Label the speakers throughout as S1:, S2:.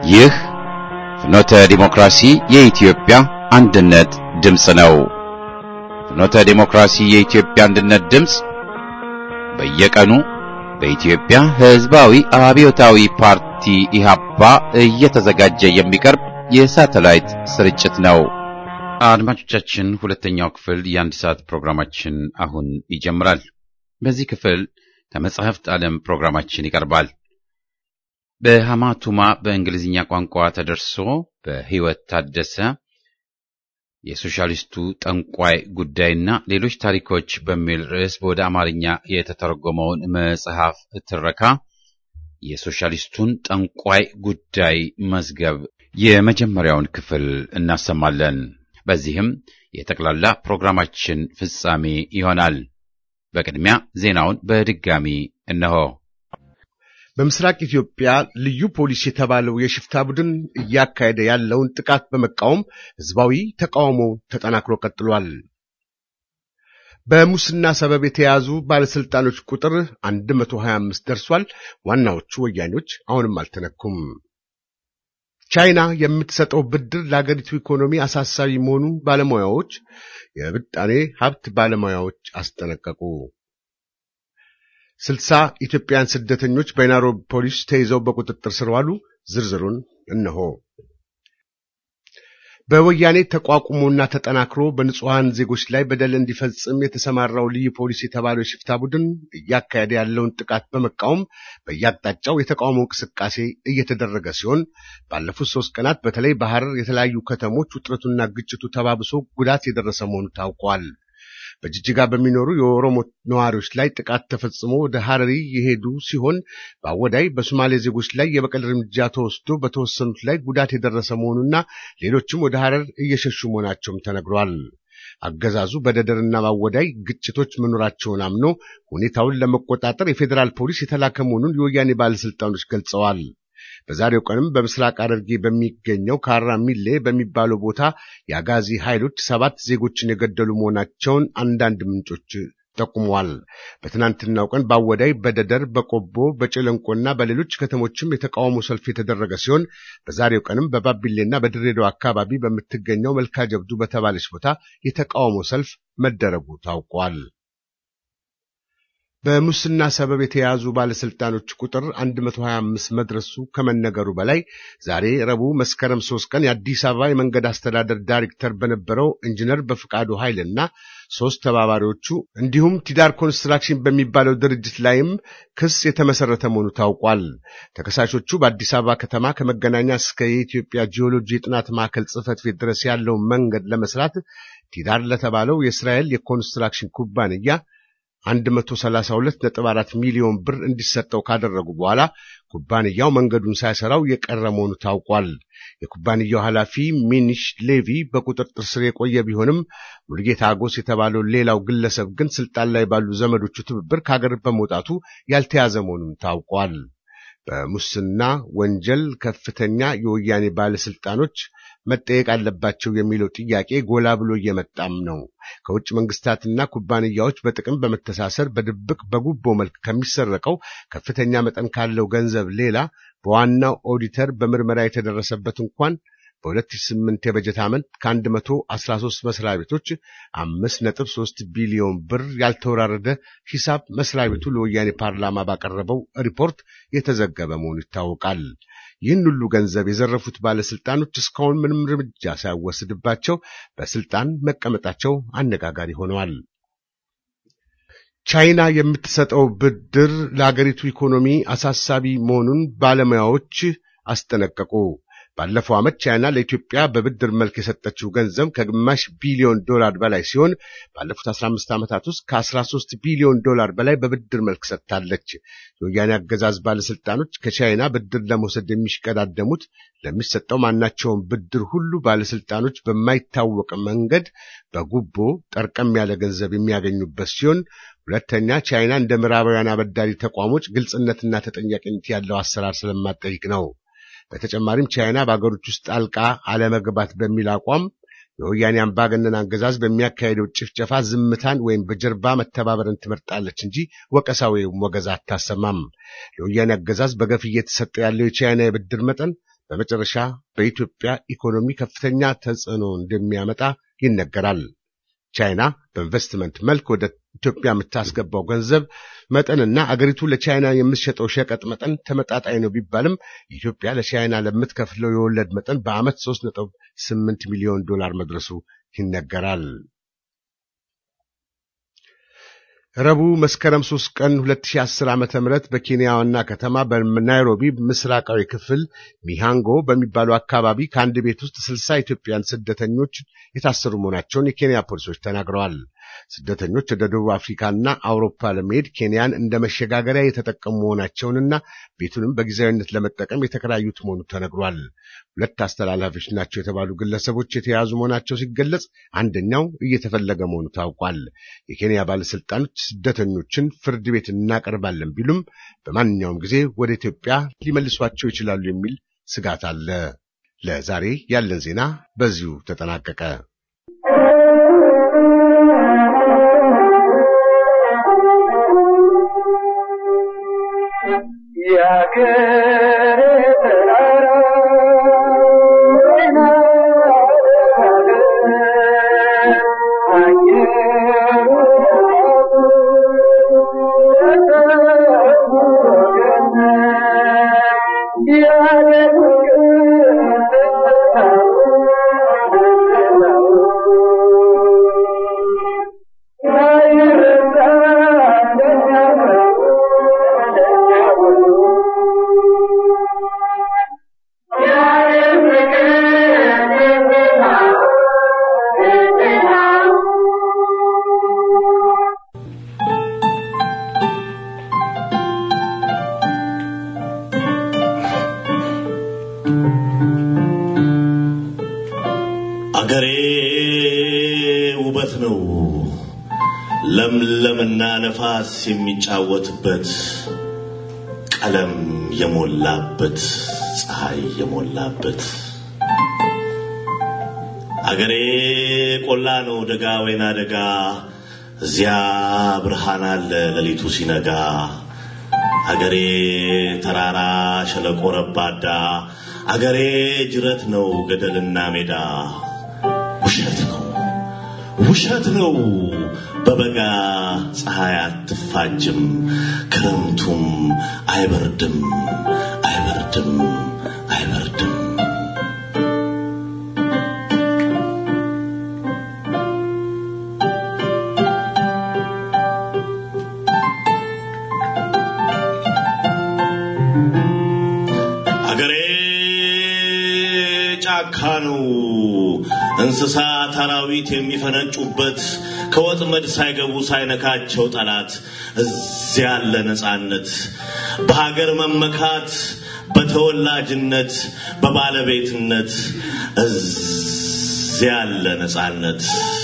S1: ይህ ፍኖተ ዲሞክራሲ የኢትዮጵያ አንድነት ድምፅ ነው። ፍኖተ ዲሞክራሲ የኢትዮጵያ አንድነት ድምፅ በየቀኑ በኢትዮጵያ ሕዝባዊ አብዮታዊ ፓርቲ ኢህአፓ እየተዘጋጀ የሚቀርብ የሳተላይት ስርጭት ነው። አድማጮቻችን፣ ሁለተኛው ክፍል የአንድ ሰዓት ፕሮግራማችን አሁን ይጀምራል። በዚህ ክፍል ከመጽሐፍት ዓለም ፕሮግራማችን ይቀርባል። በሐማቱማ በእንግሊዝኛ ቋንቋ ተደርሶ በሕይወት ታደሰ የሶሻሊስቱ ጠንቋይ ጉዳይና ሌሎች ታሪኮች በሚል ርዕስ ወደ አማርኛ የተተረጎመውን መጽሐፍ ትረካ የሶሻሊስቱን ጠንቋይ ጉዳይ መዝገብ የመጀመሪያውን ክፍል እናሰማለን። በዚህም የጠቅላላ ፕሮግራማችን ፍጻሜ ይሆናል። በቅድሚያ ዜናውን በድጋሚ እነሆ።
S2: በምስራቅ ኢትዮጵያ ልዩ ፖሊስ የተባለው የሽፍታ ቡድን እያካሄደ ያለውን ጥቃት በመቃወም ህዝባዊ ተቃውሞ ተጠናክሮ ቀጥሏል። በሙስና ሰበብ የተያዙ ባለስልጣኖች ቁጥር 125 ደርሷል። ዋናዎቹ ወያኔዎች አሁንም አልተነኩም። ቻይና የምትሰጠው ብድር ለሀገሪቱ ኢኮኖሚ አሳሳቢ መሆኑን ባለሙያዎች የብጣኔ ሀብት ባለሙያዎች አስጠነቀቁ። 60 ኢትዮጵያውያን ስደተኞች በናይሮቢ ፖሊስ ተይዘው በቁጥጥር ስር ዋሉ። ዝርዝሩን እነሆ። በወያኔ ተቋቁሞና ተጠናክሮ በንጹሃን ዜጎች ላይ በደል እንዲፈጽም የተሰማራው ልዩ ፖሊስ የተባለው የሽፍታ ቡድን እያካሄደ ያለውን ጥቃት በመቃወም በየአቅጣጫው የተቃውሞ እንቅስቃሴ እየተደረገ ሲሆን ባለፉት 3 ቀናት በተለይ በሐረር የተለያዩ ከተሞች ውጥረቱና ግጭቱ ተባብሶ ጉዳት የደረሰ መሆኑ ታውቋል። በጅጅጋ በሚኖሩ የኦሮሞ ነዋሪዎች ላይ ጥቃት ተፈጽሞ ወደ ሐረሪ የሄዱ ሲሆን በአወዳይ በሶማሌ ዜጎች ላይ የበቀል እርምጃ ተወስዶ በተወሰኑት ላይ ጉዳት የደረሰ መሆኑና ሌሎችም ወደ ሐረር እየሸሹ መሆናቸውም ተነግሯል። አገዛዙ በደደርና በአወዳይ ግጭቶች መኖራቸውን አምኖ ሁኔታውን ለመቆጣጠር የፌዴራል ፖሊስ የተላከ መሆኑን የወያኔ ባለስልጣኖች ገልጸዋል። በዛሬው ቀንም በምስራቅ ሐረርጌ በሚገኘው ካራ ሚሌ በሚባለው ቦታ የአጋዚ ኃይሎች 7 ዜጎችን የገደሉ መሆናቸውን አንዳንድ ምንጮች ጠቁመዋል። በትናንትናው ቀን በአወዳይ፣ በደደር፣ በቆቦ፣ በጨለንቆና በሌሎች ከተሞችም የተቃውሞ ሰልፍ የተደረገ ሲሆን በዛሬው ቀንም በባቢሌና በድሬዳዋ አካባቢ በምትገኘው መልካ ጀብዱ በተባለች ቦታ የተቃውሞ ሰልፍ መደረጉ ታውቋል። በሙስና ሰበብ የተያዙ ባለስልጣኖች ቁጥር 125 መድረሱ ከመነገሩ በላይ ዛሬ ረቡዕ መስከረም 3 ቀን የአዲስ አበባ የመንገድ አስተዳደር ዳይሬክተር በነበረው ኢንጂነር በፍቃዱ ኃይልና 3 ተባባሪዎቹ እንዲሁም ቲዳር ኮንስትራክሽን በሚባለው ድርጅት ላይም ክስ የተመሰረተ መሆኑ ታውቋል። ተከሳሾቹ በአዲስ አበባ ከተማ ከመገናኛ እስከ የኢትዮጵያ ጂኦሎጂ የጥናት ማዕከል ጽሕፈት ቤት ድረስ ያለውን መንገድ ለመስራት ቲዳር ለተባለው የእስራኤል የኮንስትራክሽን ኩባንያ 132.4 ሚሊዮን ብር እንዲሰጠው ካደረጉ በኋላ ኩባንያው መንገዱን ሳይሰራው የቀረ መሆኑ ታውቋል። የኩባንያው ኃላፊ ሚኒሽ ሌቪ በቁጥጥር ስር የቆየ ቢሆንም ሙልጌታ አጎስ የተባለው ሌላው ግለሰብ ግን ስልጣን ላይ ባሉ ዘመዶቹ ትብብር ከሀገር በመውጣቱ ያልተያዘ መሆኑን ታውቋል። በሙስና ወንጀል ከፍተኛ የወያኔ ባለስልጣኖች መጠየቅ አለባቸው የሚለው ጥያቄ ጎላ ብሎ እየመጣም ነው። ከውጭ መንግስታትና ኩባንያዎች በጥቅም በመተሳሰር በድብቅ በጉቦ መልክ ከሚሰረቀው ከፍተኛ መጠን ካለው ገንዘብ ሌላ በዋናው ኦዲተር በምርመራ የተደረሰበት እንኳን በ2008 የበጀት ዓመት ከ113 መስሪያ ቤቶች 5.3 ቢሊዮን ብር ያልተወራረደ ሂሳብ መስሪያ ቤቱ ለወያኔ ፓርላማ ባቀረበው ሪፖርት የተዘገበ መሆኑ ይታወቃል። ይህን ሁሉ ገንዘብ የዘረፉት ባለስልጣኖች እስካሁን ምንም እርምጃ ሳይወሰድባቸው በስልጣን መቀመጣቸው አነጋጋሪ ሆነዋል። ቻይና የምትሰጠው ብድር ለሀገሪቱ ኢኮኖሚ አሳሳቢ መሆኑን ባለሙያዎች አስጠነቀቁ። ባለፈው ዓመት ቻይና ለኢትዮጵያ በብድር መልክ የሰጠችው ገንዘብ ከግማሽ ቢሊዮን ዶላር በላይ ሲሆን ባለፉት 15 ዓመታት ውስጥ ከ13 ቢሊዮን ዶላር በላይ በብድር መልክ ሰጥታለች። የወያኔ አገዛዝ ባለስልጣኖች ከቻይና ብድር ለመውሰድ የሚሽቀዳደሙት ለሚሰጠው ማናቸውም ብድር ሁሉ ባለስልጣኖች በማይታወቅ መንገድ በጉቦ ጠርቀም ያለ ገንዘብ የሚያገኙበት ሲሆን ሁለተኛ ቻይና እንደ ምዕራባውያን አበዳሪ ተቋሞች ግልጽነትና ተጠያቂነት ያለው አሰራር ስለማትጠይቅ ነው። በተጨማሪም ቻይና በአገሮች ውስጥ ጣልቃ አለመግባት በሚል አቋም የወያኔ አምባገነን አገዛዝ በሚያካሄደው ጭፍጨፋ ዝምታን ወይም በጀርባ መተባበርን ትመርጣለች እንጂ ወቀሳ ወይም ወገዛ አታሰማም። ለወያኔ አገዛዝ በገፍ እየተሰጠ ያለው የቻይና የብድር መጠን በመጨረሻ በኢትዮጵያ ኢኮኖሚ ከፍተኛ ተጽዕኖ እንደሚያመጣ ይነገራል። ቻይና በኢንቨስትመንት መልክ ወደ ኢትዮጵያ የምታስገባው ገንዘብ መጠንና አገሪቱ ለቻይና የምትሸጠው ሸቀጥ መጠን ተመጣጣኝ ነው ቢባልም ኢትዮጵያ ለቻይና ለምትከፍለው የወለድ መጠን በዓመት 3.8 ሚሊዮን ዶላር መድረሱ ይነገራል። ረቡዕ መስከረም 3 ቀን 2010 ዓ.ም በኬንያ ዋና ከተማ በናይሮቢ ምስራቃዊ ክፍል ሚሃንጎ በሚባለው አካባቢ ከአንድ ቤት ውስጥ 60 ኢትዮጵያውያን ስደተኞች የታሰሩ መሆናቸውን የኬንያ ፖሊሶች ተናግረዋል። ስደተኞች ወደ ደቡብ አፍሪካና አውሮፓ ለመሄድ ኬንያን እንደ መሸጋገሪያ የተጠቀሙ መሆናቸውንና ቤቱንም በጊዜያዊነት ለመጠቀም የተከራዩት መሆኑ ተነግሯል። ሁለት አስተላላፊዎች ናቸው የተባሉ ግለሰቦች የተያዙ መሆናቸው ሲገለጽ፣ አንደኛው እየተፈለገ መሆኑ ታውቋል። የኬንያ ባለስልጣኖች ስደተኞችን ፍርድ ቤት እናቀርባለን ቢሉም በማንኛውም ጊዜ ወደ ኢትዮጵያ ሊመልሷቸው ይችላሉ የሚል ስጋት አለ። ለዛሬ ያለን ዜና በዚሁ ተጠናቀቀ።
S3: ለምለምና ነፋስ የሚጫወትበት ቀለም የሞላበት ፀሐይ የሞላበት አገሬ ቆላ ነው ደጋ ወይና ደጋ እዚያ ብርሃን አለ ለሊቱ ሲነጋ አገሬ ተራራ ሸለቆ ረባዳ አገሬ ጅረት ነው ገደልና ሜዳ ውሸት ነው በበጋ ፀሐይ አትፋጅም ክረምቱም አይበርድም አገሬ ጫካ ነው እንስሳት አራዊት የሚፈነጩበት ከወጥመድ ሳይገቡ ሳይነካቸው ጠላት እዚያ ያለ ነጻነት በሀገር መመካት በተወላጅነት በባለቤትነት እዚያ ያለ ነጻነት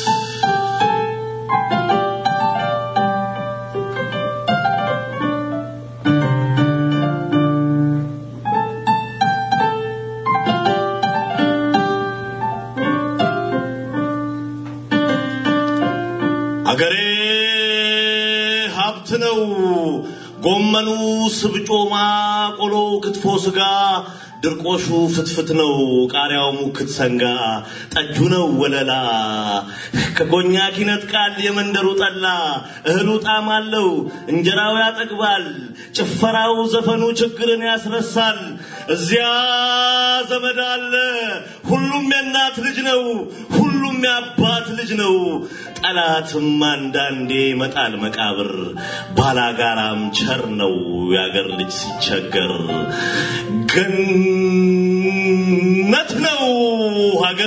S3: አገሬ ሀብት ነው ጎመኑ ስብጮማ ቆሎ ክትፎ ስጋ ድርቆሹ ፍትፍት ነው ቃሪያው ሙክት ሰንጋ ጠጁ ነው ወለላ ከኮኛክ ይነጥቃል የመንደሩ ጠላ እህሉ ጣዕም አለው እንጀራው ያጠግባል ጭፈራው ዘፈኑ ችግርን ያስረሳል እዚያ ዘመድ አለ ሁሉም የእናት ልጅ ነው ሁሉም የአባት ልጅ ነው ጠላትም አንዳንዴ መጣል መቃብር ባላጋራም ቸር ነው ያገር ልጅ ሲቸገር ገነት ነው ሀገሬ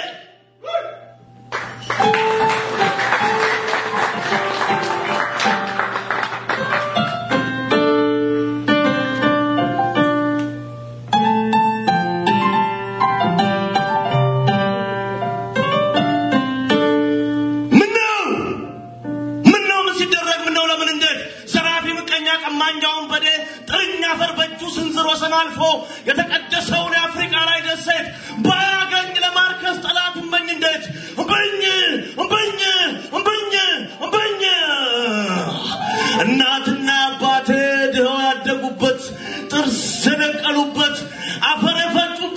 S3: አልፎ የተቀደሰውን አፍሪካ ላይ ደሴት ባያገኝ ለማርከስ ጠላት እምበኝ እንዴት እምበኝ እናትና አባቴ ድኸው ያደጉበት ጥርስ የነቀሉበት አፈር የፈጩ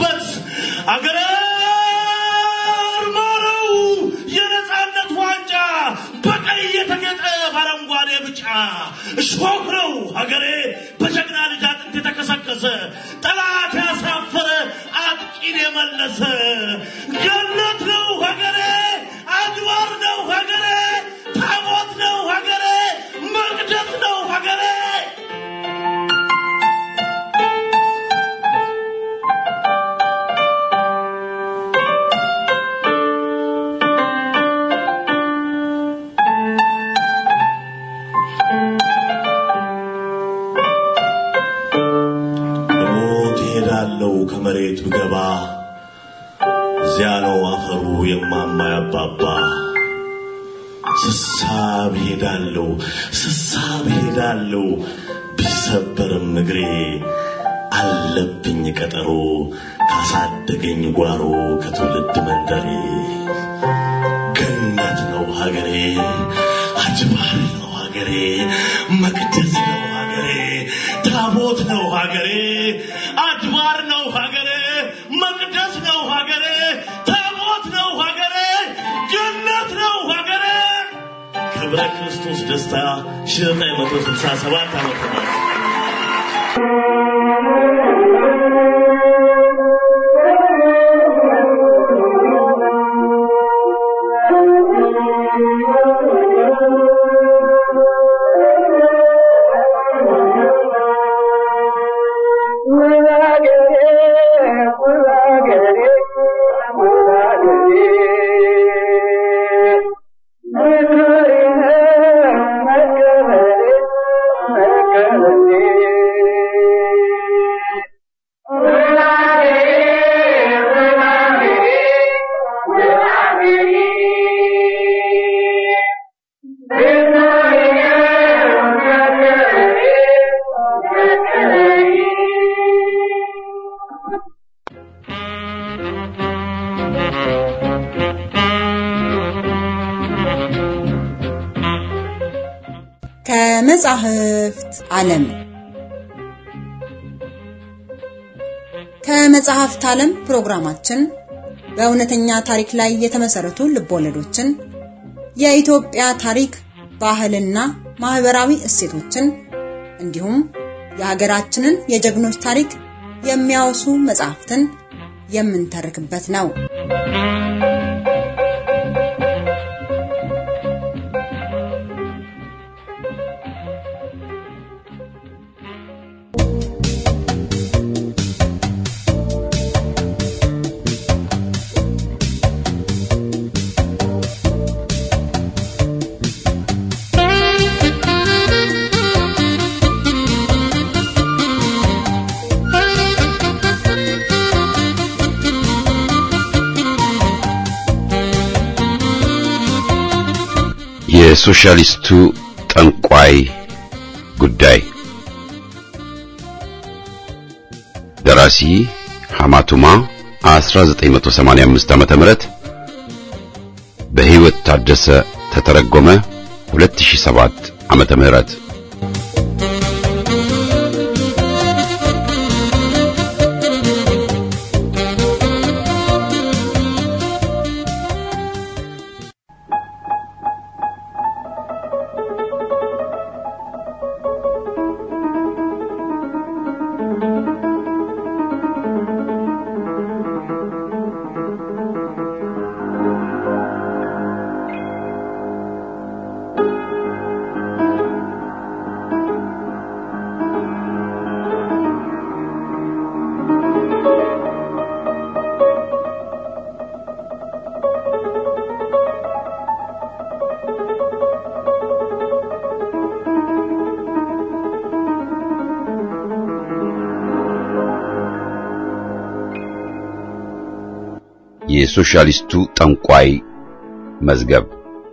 S3: የታደሰ ጠላት ያሳፈረ አጥቂን የመለሰ ገነት ነው ሀገሬ አድባር ነው ሀገሬ ታቦት ነው ሀገሬ መቅደስ ነው ሀገሬ ከመሬት ብገባ ዚያኖ አፈሩ የማማ ያባባ ስሳብ ሄዳለው ቢሰበርም እግሬ አለብኝ ቀጠሮ ካሳደገኝ ጓሮ ከትውልድ መንደሬ ገነት ነው ሀገሬ አጅባር ነው ሀገሬ መቅደስ ነው ሀገሬ ታቦት ነው ሀገሬ አድባር ነው ሀገሬ መቅደስ ነው ሀገሬ ታቦት ነው ሀገሬ ጀነት ነው ሀገሬ ክብረ ክርስቶስ ደስታ 1967 ዓመተ ምህረት
S4: ከመጽሐፍት ዓለም ከመጽሐፍት ዓለም ፕሮግራማችን በእውነተኛ ታሪክ ላይ የተመሰረቱ ልቦለዶችን የኢትዮጵያ ታሪክ ባህልና ማህበራዊ እሴቶችን እንዲሁም የሀገራችንን የጀግኖች ታሪክ የሚያወሱ መጽሐፍትን የምንተርክበት ነው።
S1: የሶሻሊስቱ ጠንቋይ ጉዳይ ደራሲ ሐማቱማ 1985 ዓ.ም በህይወት ታደሰ ተተረጎመ 2007 ዓ.ም የሶሻሊስቱ ጠንቋይ መዝገብ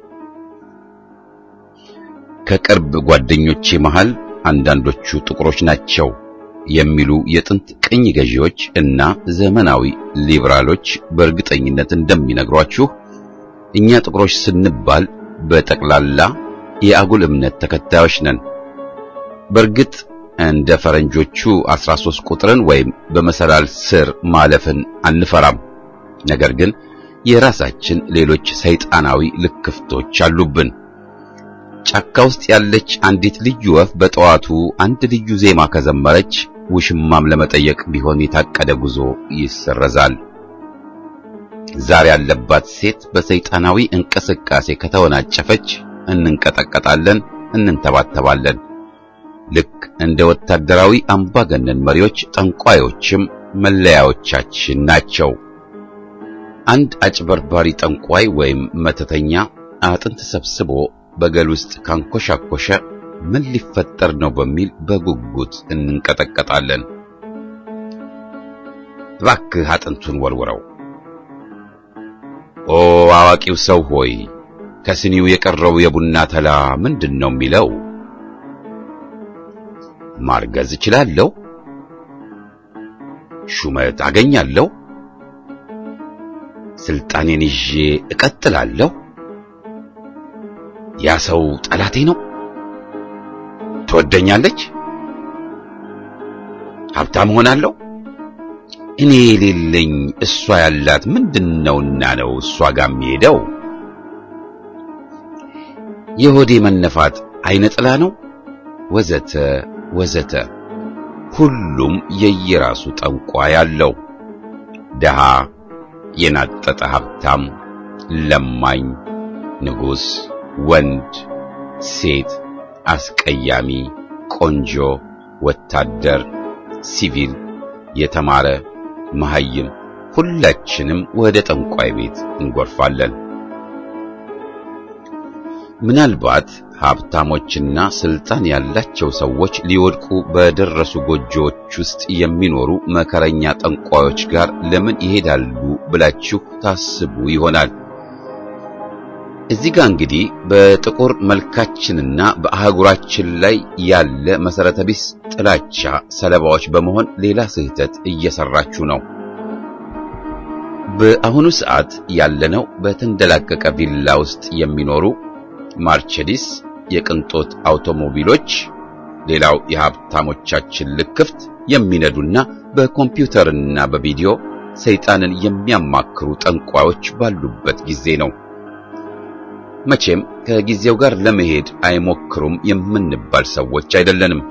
S1: ከቅርብ ጓደኞቼ መሃል አንዳንዶቹ ጥቁሮች ናቸው የሚሉ የጥንት ቅኝ ገዢዎች እና ዘመናዊ ሊበራሎች በእርግጠኝነት እንደሚነግሯችሁ እኛ ጥቁሮች ስንባል በጠቅላላ የአጉል እምነት ተከታዮች ነን። በእርግጥ እንደ ፈረንጆቹ 13 ቁጥርን ወይም በመሰላል ስር ማለፍን አንፈራም። ነገር ግን የራሳችን ሌሎች ሰይጣናዊ ልክፍቶች አሉብን። ጫካ ውስጥ ያለች አንዲት ልዩ ወፍ በጠዋቱ አንድ ልዩ ዜማ ከዘመረች ውሽማም ለመጠየቅ ቢሆን የታቀደ ጉዞ ይሰረዛል። ዛሬ ያለባት ሴት በሰይጣናዊ እንቅስቃሴ ከተወናጨፈች እንንቀጠቀጣለን፣ እንንተባተባለን። ልክ እንደ ወታደራዊ አምባገነን መሪዎች ጠንቋዮችም መለያዎቻችን ናቸው። አንድ አጭበርባሪ ጠንቋይ ወይም መተተኛ አጥንት ሰብስቦ በገል ውስጥ ካንኮሻኮሸ ምን ሊፈጠር ነው በሚል በጉጉት እንንቀጠቀጣለን። እባክህ አጥንቱን ወርውረው። ኦ አዋቂው ሰው ሆይ ከስኒው የቀረው የቡና ተላ ምንድነው የሚለው? ማርገዝ እችላለሁ? ሹመት አገኛለሁ? ስልጣኔን ይዤ እቀጥላለሁ? ያ ሰው ጠላቴ ነው? ትወደኛለች? ሀብታም ሆናለሁ? እኔ የሌለኝ እሷ ያላት ምንድነውና ነው እሷ ጋር የሚሄደው? የሆዴ መነፋት አይነጥላ ነው? ወዘተ ወዘተ። ሁሉም የየራሱ ጠንቋይ አለው። ደሃ፣ የናጠጠ ሀብታም፣ ለማኝ፣ ንጉስ፣ ወንድ፣ ሴት፣ አስቀያሚ፣ ቆንጆ፣ ወታደር፣ ሲቪል፣ የተማረ፣ መሐይም፣ ሁላችንም ወደ ጠንቋይ ቤት እንጎርፋለን። ምናልባት ሀብታሞችና ስልጣን ያላቸው ሰዎች ሊወድቁ በደረሱ ጎጆዎች ውስጥ የሚኖሩ መከረኛ ጠንቋዮች ጋር ለምን ይሄዳሉ ብላችሁ ታስቡ ይሆናል። እዚህ ጋር እንግዲህ በጥቁር መልካችንና በአህጉራችን ላይ ያለ መሰረተ ቢስ ጥላቻ ሰለባዎች በመሆን ሌላ ስህተት እየሰራችሁ ነው። በአሁኑ ሰዓት ያለነው በተንደላቀቀ ቪላ ውስጥ የሚኖሩ ማርቸዲስ የቅንጦት አውቶሞቢሎች፣ ሌላው የሀብታሞቻችን ልክፍት የሚነዱና በኮምፒውተርና በቪዲዮ ሰይጣንን የሚያማክሩ ጠንቋዮች ባሉበት ጊዜ ነው። መቼም ከጊዜው ጋር ለመሄድ አይሞክሩም የምንባል ሰዎች አይደለንም።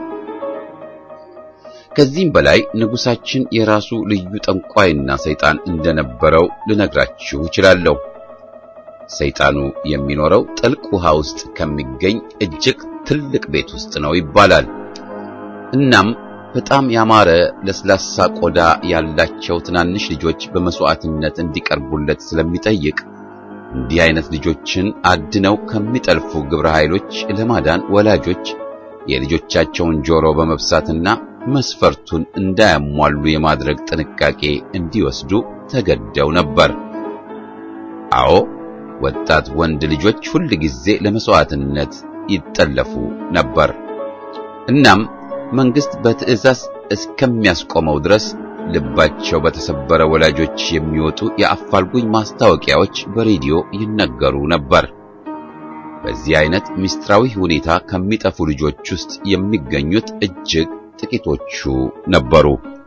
S1: ከዚህም በላይ ንጉሳችን የራሱ ልዩ ጠንቋይና ሰይጣን እንደነበረው ልነግራችሁ እችላለሁ። ሰይጣኑ የሚኖረው ጥልቅ ውሃ ውስጥ ከሚገኝ እጅግ ትልቅ ቤት ውስጥ ነው ይባላል። እናም በጣም ያማረ ለስላሳ ቆዳ ያላቸው ትናንሽ ልጆች በመስዋዕትነት እንዲቀርቡለት ስለሚጠይቅ እንዲህ አይነት ልጆችን አድነው ከሚጠልፉ ግብረ ኃይሎች ለማዳን ወላጆች የልጆቻቸውን ጆሮ በመብሳትና መስፈርቱን እንዳያሟሉ የማድረግ ጥንቃቄ እንዲወስዱ ተገደው ነበር። አዎ ወጣት ወንድ ልጆች ሁሉ ጊዜ ለመስዋዕትነት ይጠለፉ ነበር። እናም መንግስት በትዕዛዝ እስከሚያስቆመው ድረስ ልባቸው በተሰበረ ወላጆች የሚወጡ የአፋልጉኝ ማስታወቂያዎች በሬዲዮ ይነገሩ ነበር። በዚህ አይነት ሚስጥራዊ ሁኔታ ከሚጠፉ ልጆች ውስጥ የሚገኙት እጅግ ጥቂቶቹ ነበሩ።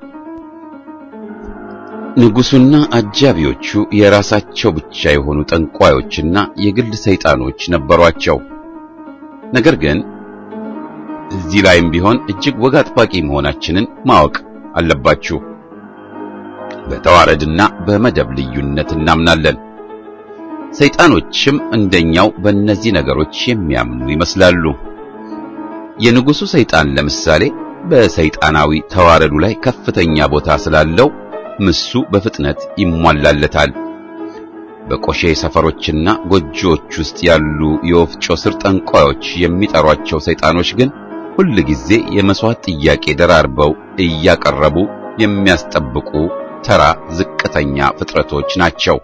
S1: ንጉሱና አጃቢዎቹ የራሳቸው ብቻ የሆኑ ጠንቋዮችና የግል ሰይጣኖች ነበሯቸው። ነገር ግን እዚህ ላይም ቢሆን እጅግ ወግ አጥባቂ መሆናችንን ማወቅ አለባችሁ። በተዋረድና በመደብ ልዩነት እናምናለን። ሰይጣኖችም እንደኛው በእነዚህ ነገሮች የሚያምኑ ይመስላሉ። የንጉሱ ሰይጣን ለምሳሌ በሰይጣናዊ ተዋረዱ ላይ ከፍተኛ ቦታ ስላለው ምሱ በፍጥነት ይሟላለታል። በቆሼ ሰፈሮችና ጎጆዎች ውስጥ ያሉ የወፍጮ ስር ጠንቋዮች የሚጠሯቸው ሰይጣኖች ግን ሁሉ ጊዜ የመስዋዕት ጥያቄ ደራርበው እያቀረቡ የሚያስጠብቁ ተራ ዝቅተኛ ፍጥረቶች ናቸው።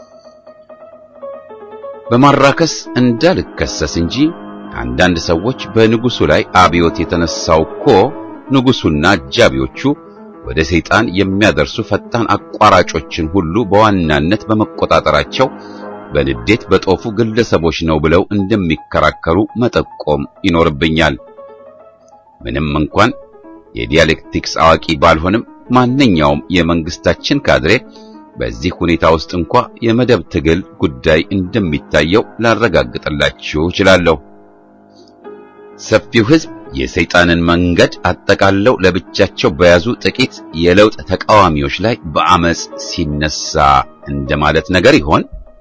S1: በማራከስ እንዳልከሰስ እንጂ አንዳንድ ሰዎች በንጉሱ ላይ አብዮት የተነሳው እኮ ንጉሱና አጃቢዎቹ ወደ ሰይጣን የሚያደርሱ ፈጣን አቋራጮችን ሁሉ በዋናነት በመቆጣጠራቸው በንዴት በጦፉ ግለሰቦች ነው ብለው እንደሚከራከሩ መጠቆም ይኖርብኛል። ምንም እንኳን የዲያሌክቲክስ አዋቂ ባልሆንም ማንኛውም የመንግስታችን ካድሬ በዚህ ሁኔታ ውስጥ እንኳን የመደብ ትግል ጉዳይ እንደሚታየው ላረጋግጥላችሁ እችላለሁ። ሰፊው ሕዝብ የሰይጣንን መንገድ አጠቃለው ለብቻቸው በያዙ ጥቂት የለውጥ ተቃዋሚዎች ላይ በአመጽ ሲነሳ እንደማለት ነገር ይሆን?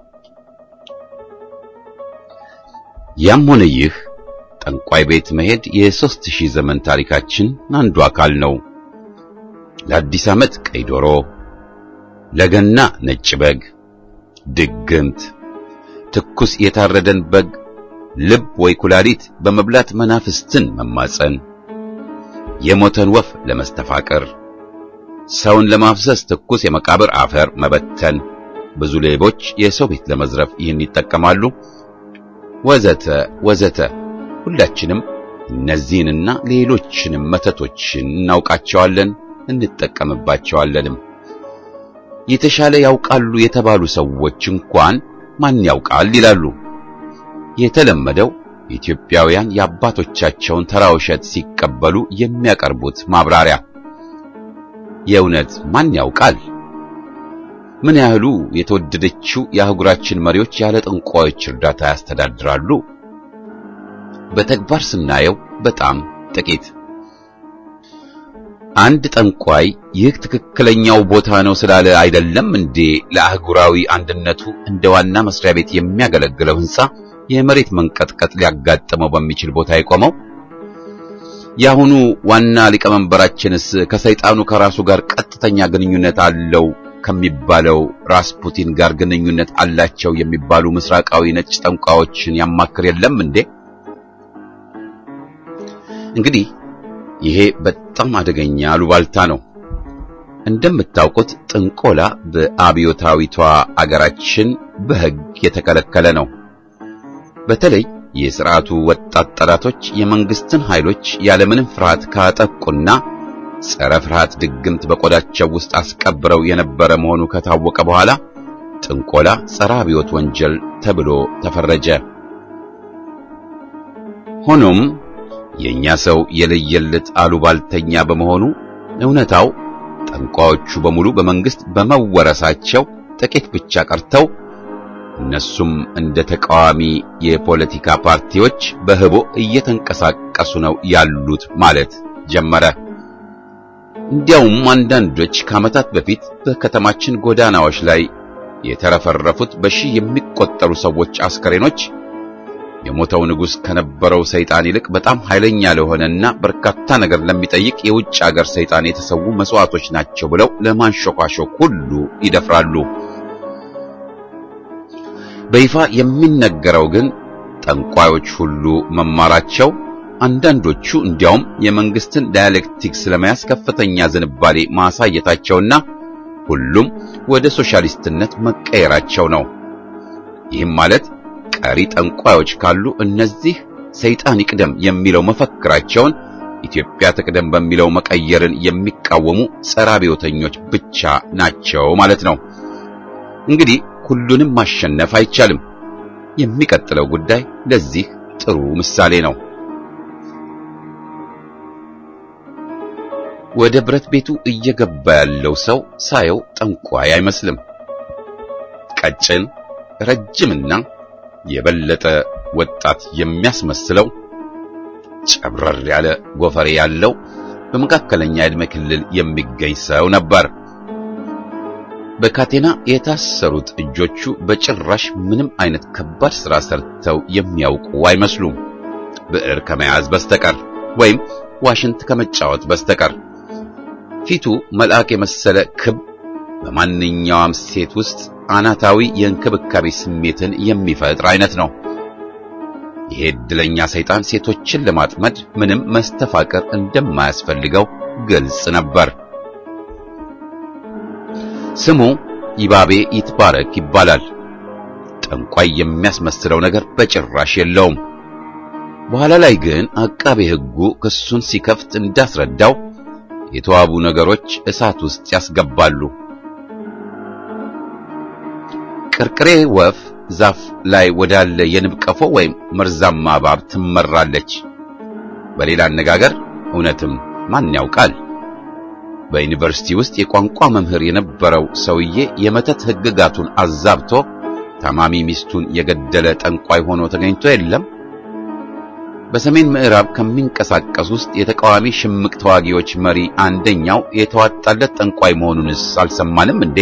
S1: ያም ሆነ ይህ ጠንቋይ ቤት መሄድ የ3000 ዘመን ታሪካችን አንዱ አካል ነው። ለአዲስ ዓመት ቀይ ዶሮ፣ ለገና ነጭ በግ፣ ድግምት፣ ትኩስ የታረደን በግ ልብ ወይ ኩላሊት በመብላት መናፍስትን መማጸን፣ የሞተን ወፍ ለመስተፋቀር፣ ሰውን ለማፍሰስ ትኩስ የመቃብር አፈር መበተን፣ ብዙ ሌቦች የሰው ቤት ለመዝረፍ ይህን ይጠቀማሉ፣ ወዘተ ወዘተ። ሁላችንም እነዚህንና ሌሎችንም መተቶችን እናውቃቸዋለን፣ እንጠቀምባቸዋለንም። የተሻለ ያውቃሉ የተባሉ ሰዎች እንኳን ማን ያውቃል ይላሉ። የተለመደው ኢትዮጵያውያን የአባቶቻቸውን ተራ ውሸት ሲቀበሉ የሚያቀርቡት ማብራሪያ። የእውነት ማን ያውቃል? ምን ያህሉ የተወደደችው የአህጉራችን መሪዎች ያለ ጠንቋዮች እርዳታ ያስተዳድራሉ? በተግባር ስናየው በጣም ጥቂት። አንድ ጠንቋይ ይህ ትክክለኛው ቦታ ነው ስላለ አይደለም እንዴ ለአህጉራዊ አንድነቱ እንደ ዋና መስሪያ ቤት የሚያገለግለው ሕንጻ የመሬት መንቀጥቀጥ ሊያጋጥመው በሚችል ቦታ የቆመው? ያሁኑ ዋና ሊቀመንበራችንስ ከሰይጣኑ ከራሱ ጋር ቀጥተኛ ግንኙነት አለው ከሚባለው ራስፑቲን ጋር ግንኙነት አላቸው የሚባሉ ምስራቃዊ ነጭ ጠንቋዮችን ያማክር የለም እንዴ? እንግዲህ ይሄ በጣም አደገኛ አሉባልታ ነው። እንደምታውቁት ጥንቆላ በአብዮታዊቷ አገራችን በሕግ የተከለከለ ነው። በተለይ የሥርዓቱ ወጣት ጠላቶች የመንግስትን ኃይሎች ያለምንም ፍርሃት ካጠቁና ጸረ ፍርሃት ድግምት በቆዳቸው ውስጥ አስቀብረው የነበረ መሆኑ ከታወቀ በኋላ ጥንቆላ ጸረ አብዮት ወንጀል ተብሎ ተፈረጀ። ሆኖም የኛ ሰው የለየለት አሉባልተኛ በመሆኑ እውነታው ጠንቋዮቹ በሙሉ በመንግስት በመወረሳቸው ጥቂት ብቻ ቀርተው እነሱም እንደ ተቃዋሚ የፖለቲካ ፓርቲዎች በህቦ እየተንቀሳቀሱ ነው ያሉት ማለት ጀመረ። እንዲያውም አንዳንዶች ከዓመታት በፊት በከተማችን ጎዳናዎች ላይ የተረፈረፉት በሺህ የሚቆጠሩ ሰዎች አስከሬኖች የሞተው ንጉሥ ከነበረው ሰይጣን ይልቅ በጣም ኃይለኛ ለሆነና በርካታ ነገር ለሚጠይቅ የውጭ አገር ሰይጣን የተሰዉ መስዋዕቶች ናቸው ብለው ለማንሾካሾክ ሁሉ ይደፍራሉ። በይፋ የሚነገረው ግን ጠንቋዮች ሁሉ መማራቸው፣ አንዳንዶቹ እንዲያውም የመንግስትን ዳያሌክቲክስ ለመያዝ ከፍተኛ ዝንባሌ ማሳየታቸውና ሁሉም ወደ ሶሻሊስትነት መቀየራቸው ነው። ይህም ማለት ቀሪ ጠንቋዮች ካሉ እነዚህ ሰይጣን ይቅደም የሚለው መፈክራቸውን ኢትዮጵያ ትቅደም በሚለው መቀየርን የሚቃወሙ ጸረ አብዮተኞች ብቻ ናቸው ማለት ነው። እንግዲህ ሁሉንም ማሸነፍ አይቻልም። የሚቀጥለው ጉዳይ ለዚህ ጥሩ ምሳሌ ነው። ወደ ብረት ቤቱ እየገባ ያለው ሰው ሳየው ጠንቋይ አይመስልም። ቀጭን፣ ረጅምና የበለጠ ወጣት የሚያስመስለው ጨብረር ያለ ጎፈሬ ያለው በመካከለኛ ዕድሜ ክልል የሚገኝ ሰው ነበር። በካቴና የታሰሩት እጆቹ በጭራሽ ምንም አይነት ከባድ ሥራ ሰርተው የሚያውቁ አይመስሉም፣ ብዕር ከመያዝ በስተቀር ወይም ዋሽንት ከመጫወት በስተቀር። ፊቱ መልአክ የመሰለ ክብ፣ በማንኛውም ሴት ውስጥ አናታዊ የእንክብካቤ ስሜትን የሚፈጥር አይነት ነው። ይሄ ዕድለኛ ሰይጣን ሴቶችን ለማጥመድ ምንም መስተፋቀር እንደማያስፈልገው ግልጽ ነበር። ስሙ ይባቤ ይትባረክ ይባላል። ጠንቋይ የሚያስመስለው ነገር በጭራሽ የለውም። በኋላ ላይ ግን አቃቤ ሕጉ ክሱን ሲከፍት እንዳስረዳው የተዋቡ ነገሮች እሳት ውስጥ ያስገባሉ። ቅርቅሬ ወፍ ዛፍ ላይ ወዳለ የንብ ቀፎ ወይም መርዛማ እባብ ትመራለች። በሌላ አነጋገር እውነትም ማን ያውቃል? በዩኒቨርሲቲ ውስጥ የቋንቋ መምህር የነበረው ሰውዬ የመተት ሕግጋቱን አዛብቶ ታማሚ ሚስቱን የገደለ ጠንቋይ ሆኖ ተገኝቶ የለም? በሰሜን ምዕራብ ከሚንቀሳቀሱ ውስጥ የተቃዋሚ ሽምቅ ተዋጊዎች መሪ አንደኛው የተዋጣለት ጠንቋይ መሆኑንስ አልሰማንም እንዴ?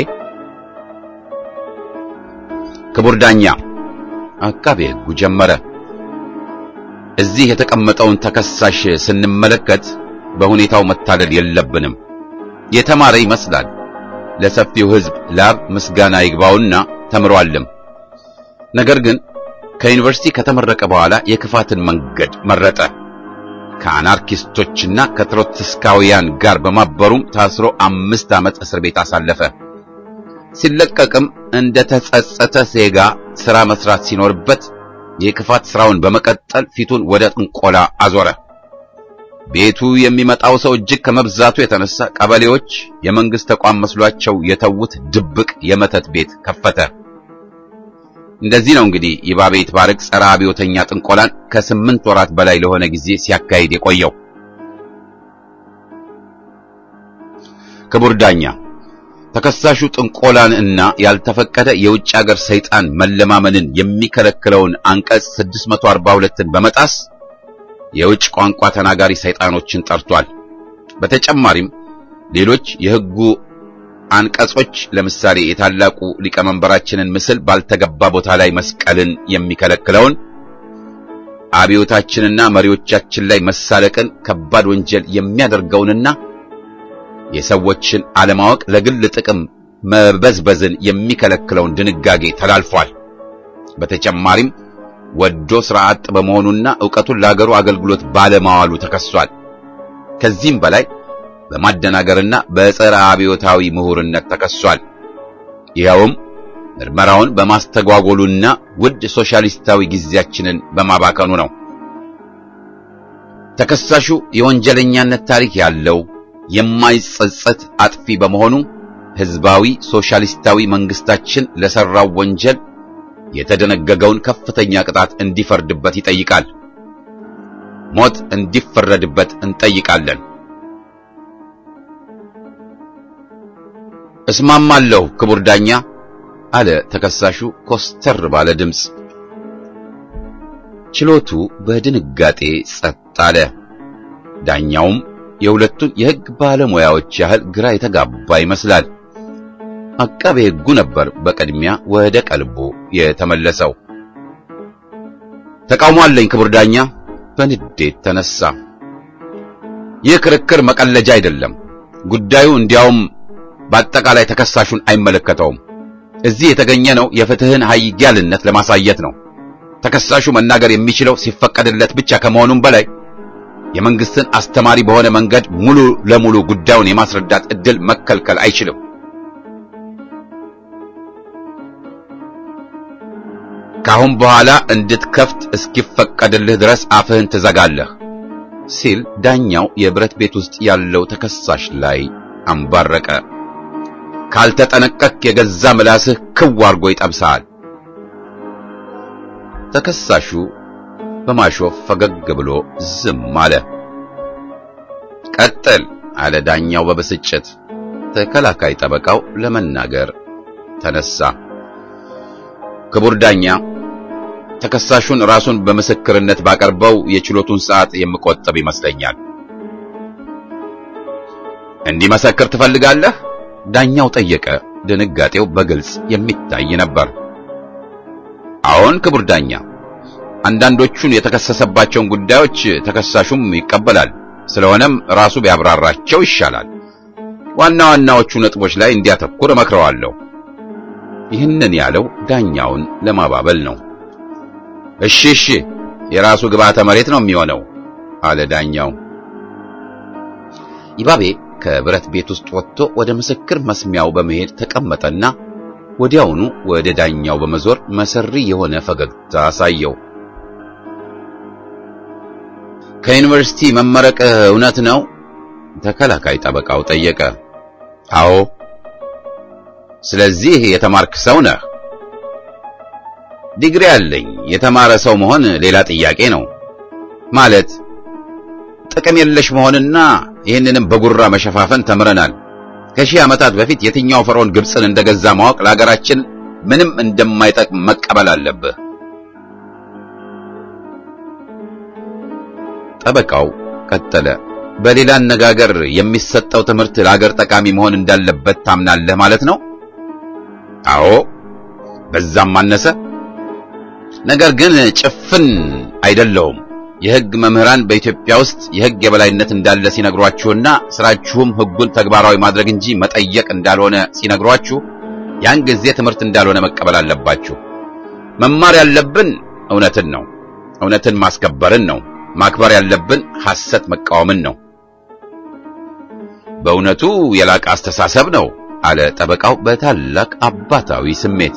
S1: ክቡር ዳኛ፣ አቃቤ ሕጉ ጀመረ። እዚህ የተቀመጠውን ተከሳሽ ስንመለከት በሁኔታው መታለል የለብንም። የተማረ ይመስላል። ለሰፊው ሕዝብ ላብ ምስጋና ይግባውና ተምሯልም። ነገር ግን ከዩኒቨርሲቲ ከተመረቀ በኋላ የክፋትን መንገድ መረጠ። ከአናርኪስቶችና ከትሮትስካውያን ጋር በማበሩም ታስሮ 5 ዓመት እስር ቤት አሳለፈ። ሲለቀቅም እንደ ተጸጸተ ዜጋ ሥራ መስራት ሲኖርበት የክፋት ሥራውን በመቀጠል ፊቱን ወደ ጥንቆላ አዞረ። ቤቱ የሚመጣው ሰው እጅግ ከመብዛቱ የተነሳ ቀበሌዎች የመንግስት ተቋም መስሏቸው የተዉት ድብቅ የመተት ቤት ከፈተ። እንደዚህ ነው እንግዲህ ይባቤ ይትባረክ ጸረ አብዮተኛ ጥንቆላን ከ8 ወራት በላይ ለሆነ ጊዜ ሲያካሂድ የቆየው። ክቡር ዳኛ፣ ተከሳሹ ጥንቆላን እና ያልተፈቀደ የውጭ ሀገር ሰይጣን መለማመንን የሚከለክለውን አንቀጽ 642ን በመጣስ የውጭ ቋንቋ ተናጋሪ ሰይጣኖችን ጠርቷል። በተጨማሪም ሌሎች የሕጉ አንቀጾች ለምሳሌ የታላቁ ሊቀመንበራችንን ምስል ባልተገባ ቦታ ላይ መስቀልን የሚከለክለውን፣ አብዮታችንና መሪዎቻችን ላይ መሳለቅን ከባድ ወንጀል የሚያደርገውንና የሰዎችን አለማወቅ ለግል ጥቅም መበዝበዝን የሚከለክለውን ድንጋጌ ተላልፏል። በተጨማሪም ወዶ ስርዓት በመሆኑና ዕውቀቱን ለአገሩ አገልግሎት ባለማዋሉ ተከሷል። ከዚህም በላይ በማደናገርና በጸረ አብዮታዊ ምሁርነት ተከሷል። ይኸውም ምርመራውን በማስተጓጎሉና ውድ ሶሻሊስታዊ ጊዜያችንን በማባከኑ ነው። ተከሳሹ የወንጀለኛነት ታሪክ ያለው የማይጸጸት አጥፊ በመሆኑ ህዝባዊ ሶሻሊስታዊ መንግስታችን ለሰራው ወንጀል የተደነገገውን ከፍተኛ ቅጣት እንዲፈርድበት ይጠይቃል። ሞት እንዲፈረድበት እንጠይቃለን። እስማማለሁ ክቡር ዳኛ አለ ተከሳሹ ኮስተር ባለ ድምፅ። ችሎቱ በድንጋጤ ጸጥ አለ። ዳኛውም የሁለቱን የሕግ ባለሙያዎች ያህል ግራ የተጋባ ይመስላል። አቃቤ ሕጉ ነበር በቅድሚያ ወደ ቀልቡ የተመለሰው። ተቃውሞ አለኝ ክቡር ዳኛ በንዴት ተነሳ። ይህ ክርክር መቀለጃ አይደለም። ጉዳዩ እንዲያውም በአጠቃላይ ተከሳሹን አይመለከተውም። እዚህ የተገኘነው የፍትህን ኃያልነት ለማሳየት ነው። ተከሳሹ መናገር የሚችለው ሲፈቀድለት ብቻ ከመሆኑም በላይ የመንግስትን አስተማሪ በሆነ መንገድ ሙሉ ለሙሉ ጉዳዩን የማስረዳት ዕድል መከልከል አይችልም። ካሁን በኋላ እንድትከፍት እስኪፈቀድልህ ድረስ አፍህን ትዘጋለህ ሲል ዳኛው የብረት ቤት ውስጥ ያለው ተከሳሽ ላይ አንባረቀ። ካልተጠነቀቅ የገዛ ምላስህ ክው አርጎ ይጠብሳል። ተከሳሹ በማሾፍ ፈገግ ብሎ ዝም አለ። ቀጥል አለ ዳኛው በብስጭት። ተከላካይ ጠበቃው ለመናገር ተነሳ። ክቡር ዳኛ፣ ተከሳሹን ራሱን በምስክርነት ባቀርበው የችሎቱን ሰዓት የምቆጥብ ይመስለኛል። እንዲመሰክር ትፈልጋለህ? ዳኛው ጠየቀ። ድንጋጤው በግልጽ የሚታይ ነበር። አዎን ክቡር ዳኛ፣ አንዳንዶቹን የተከሰሰባቸውን ጉዳዮች ተከሳሹም ይቀበላል። ስለሆነም ራሱ ቢያብራራቸው ይሻላል። ዋና ዋናዎቹ ነጥቦች ላይ እንዲያተኩር እመክረዋለሁ። ይህንን ያለው ዳኛውን ለማባበል ነው። እሺ የራሱ ግብዓተ መሬት ነው የሚሆነው አለ ዳኛው። ይባቤ ከብረት ቤት ውስጥ ወጥቶ ወደ ምስክር መስሚያው በመሄድ ተቀመጠና ወዲያውኑ ወደ ዳኛው በመዞር መሰሪ የሆነ ፈገግታ አሳየው። ከዩኒቨርሲቲ መመረቅ እውነት ነው? ተከላካይ ጠበቃው ጠየቀ። አዎ። ስለዚህ የተማርክ ሰው ነህ? ዲግሪ አለኝ። የተማረ ሰው መሆን ሌላ ጥያቄ ነው። ማለት ጥቅም የለሽ መሆንና ይህንንም በጉራ መሸፋፈን ተምረናል። ከሺህ ዓመታት በፊት የትኛው ፈርዖን ግብፅን እንደገዛ ማወቅ ለሀገራችን ምንም እንደማይጠቅም መቀበል አለብህ። ጠበቃው ቀጠለ። በሌላ አነጋገር የሚሰጠው ትምህርት ለሀገር ጠቃሚ መሆን እንዳለበት ታምናለህ ማለት ነው? አዎ፣ በዛም አነሰ። ነገር ግን ጭፍን አይደለውም። የሕግ መምህራን በኢትዮጵያ ውስጥ የሕግ የበላይነት እንዳለ ሲነግሯችሁና ስራችሁም ሕጉን ተግባራዊ ማድረግ እንጂ መጠየቅ እንዳልሆነ ሲነግሯችሁ ያን ጊዜ ትምህርት እንዳልሆነ መቀበል አለባችሁ። መማር ያለብን እውነትን ነው። እውነትን ማስከበርን ነው። ማክበር ያለብን ሐሰት መቃወምን ነው። በእውነቱ የላቀ አስተሳሰብ ነው አለ ጠበቃው በታላቅ አባታዊ ስሜት።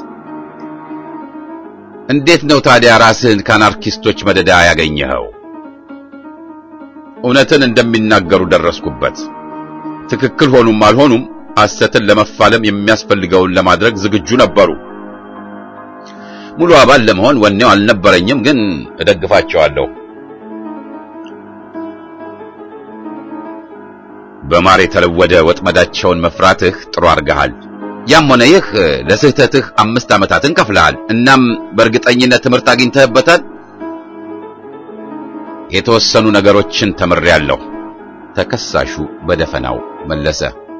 S1: እንዴት ነው ታዲያ ራስህን ከአናርኪስቶች መደዳ ያገኘኸው? እውነትን እንደሚናገሩ ደረስኩበት። ትክክል ሆኑም አልሆኑም ሐሰትን ለመፋለም የሚያስፈልገውን ለማድረግ ዝግጁ ነበሩ። ሙሉ አባል ለመሆን ወኔው አልነበረኝም፣ ግን እደግፋቸዋለሁ። በማር የተለወደ ወጥመዳቸውን መፍራትህ ጥሩ አድርገሃል። ያም ሆነ ይህ ለስህተትህ 5 ዓመታትን ከፍለሃል። እናም በእርግጠኝነት ትምህርት አግኝተህበታል። የተወሰኑ ነገሮችን ተምሬያለሁ፣ ተከሳሹ በደፈናው መለሰ።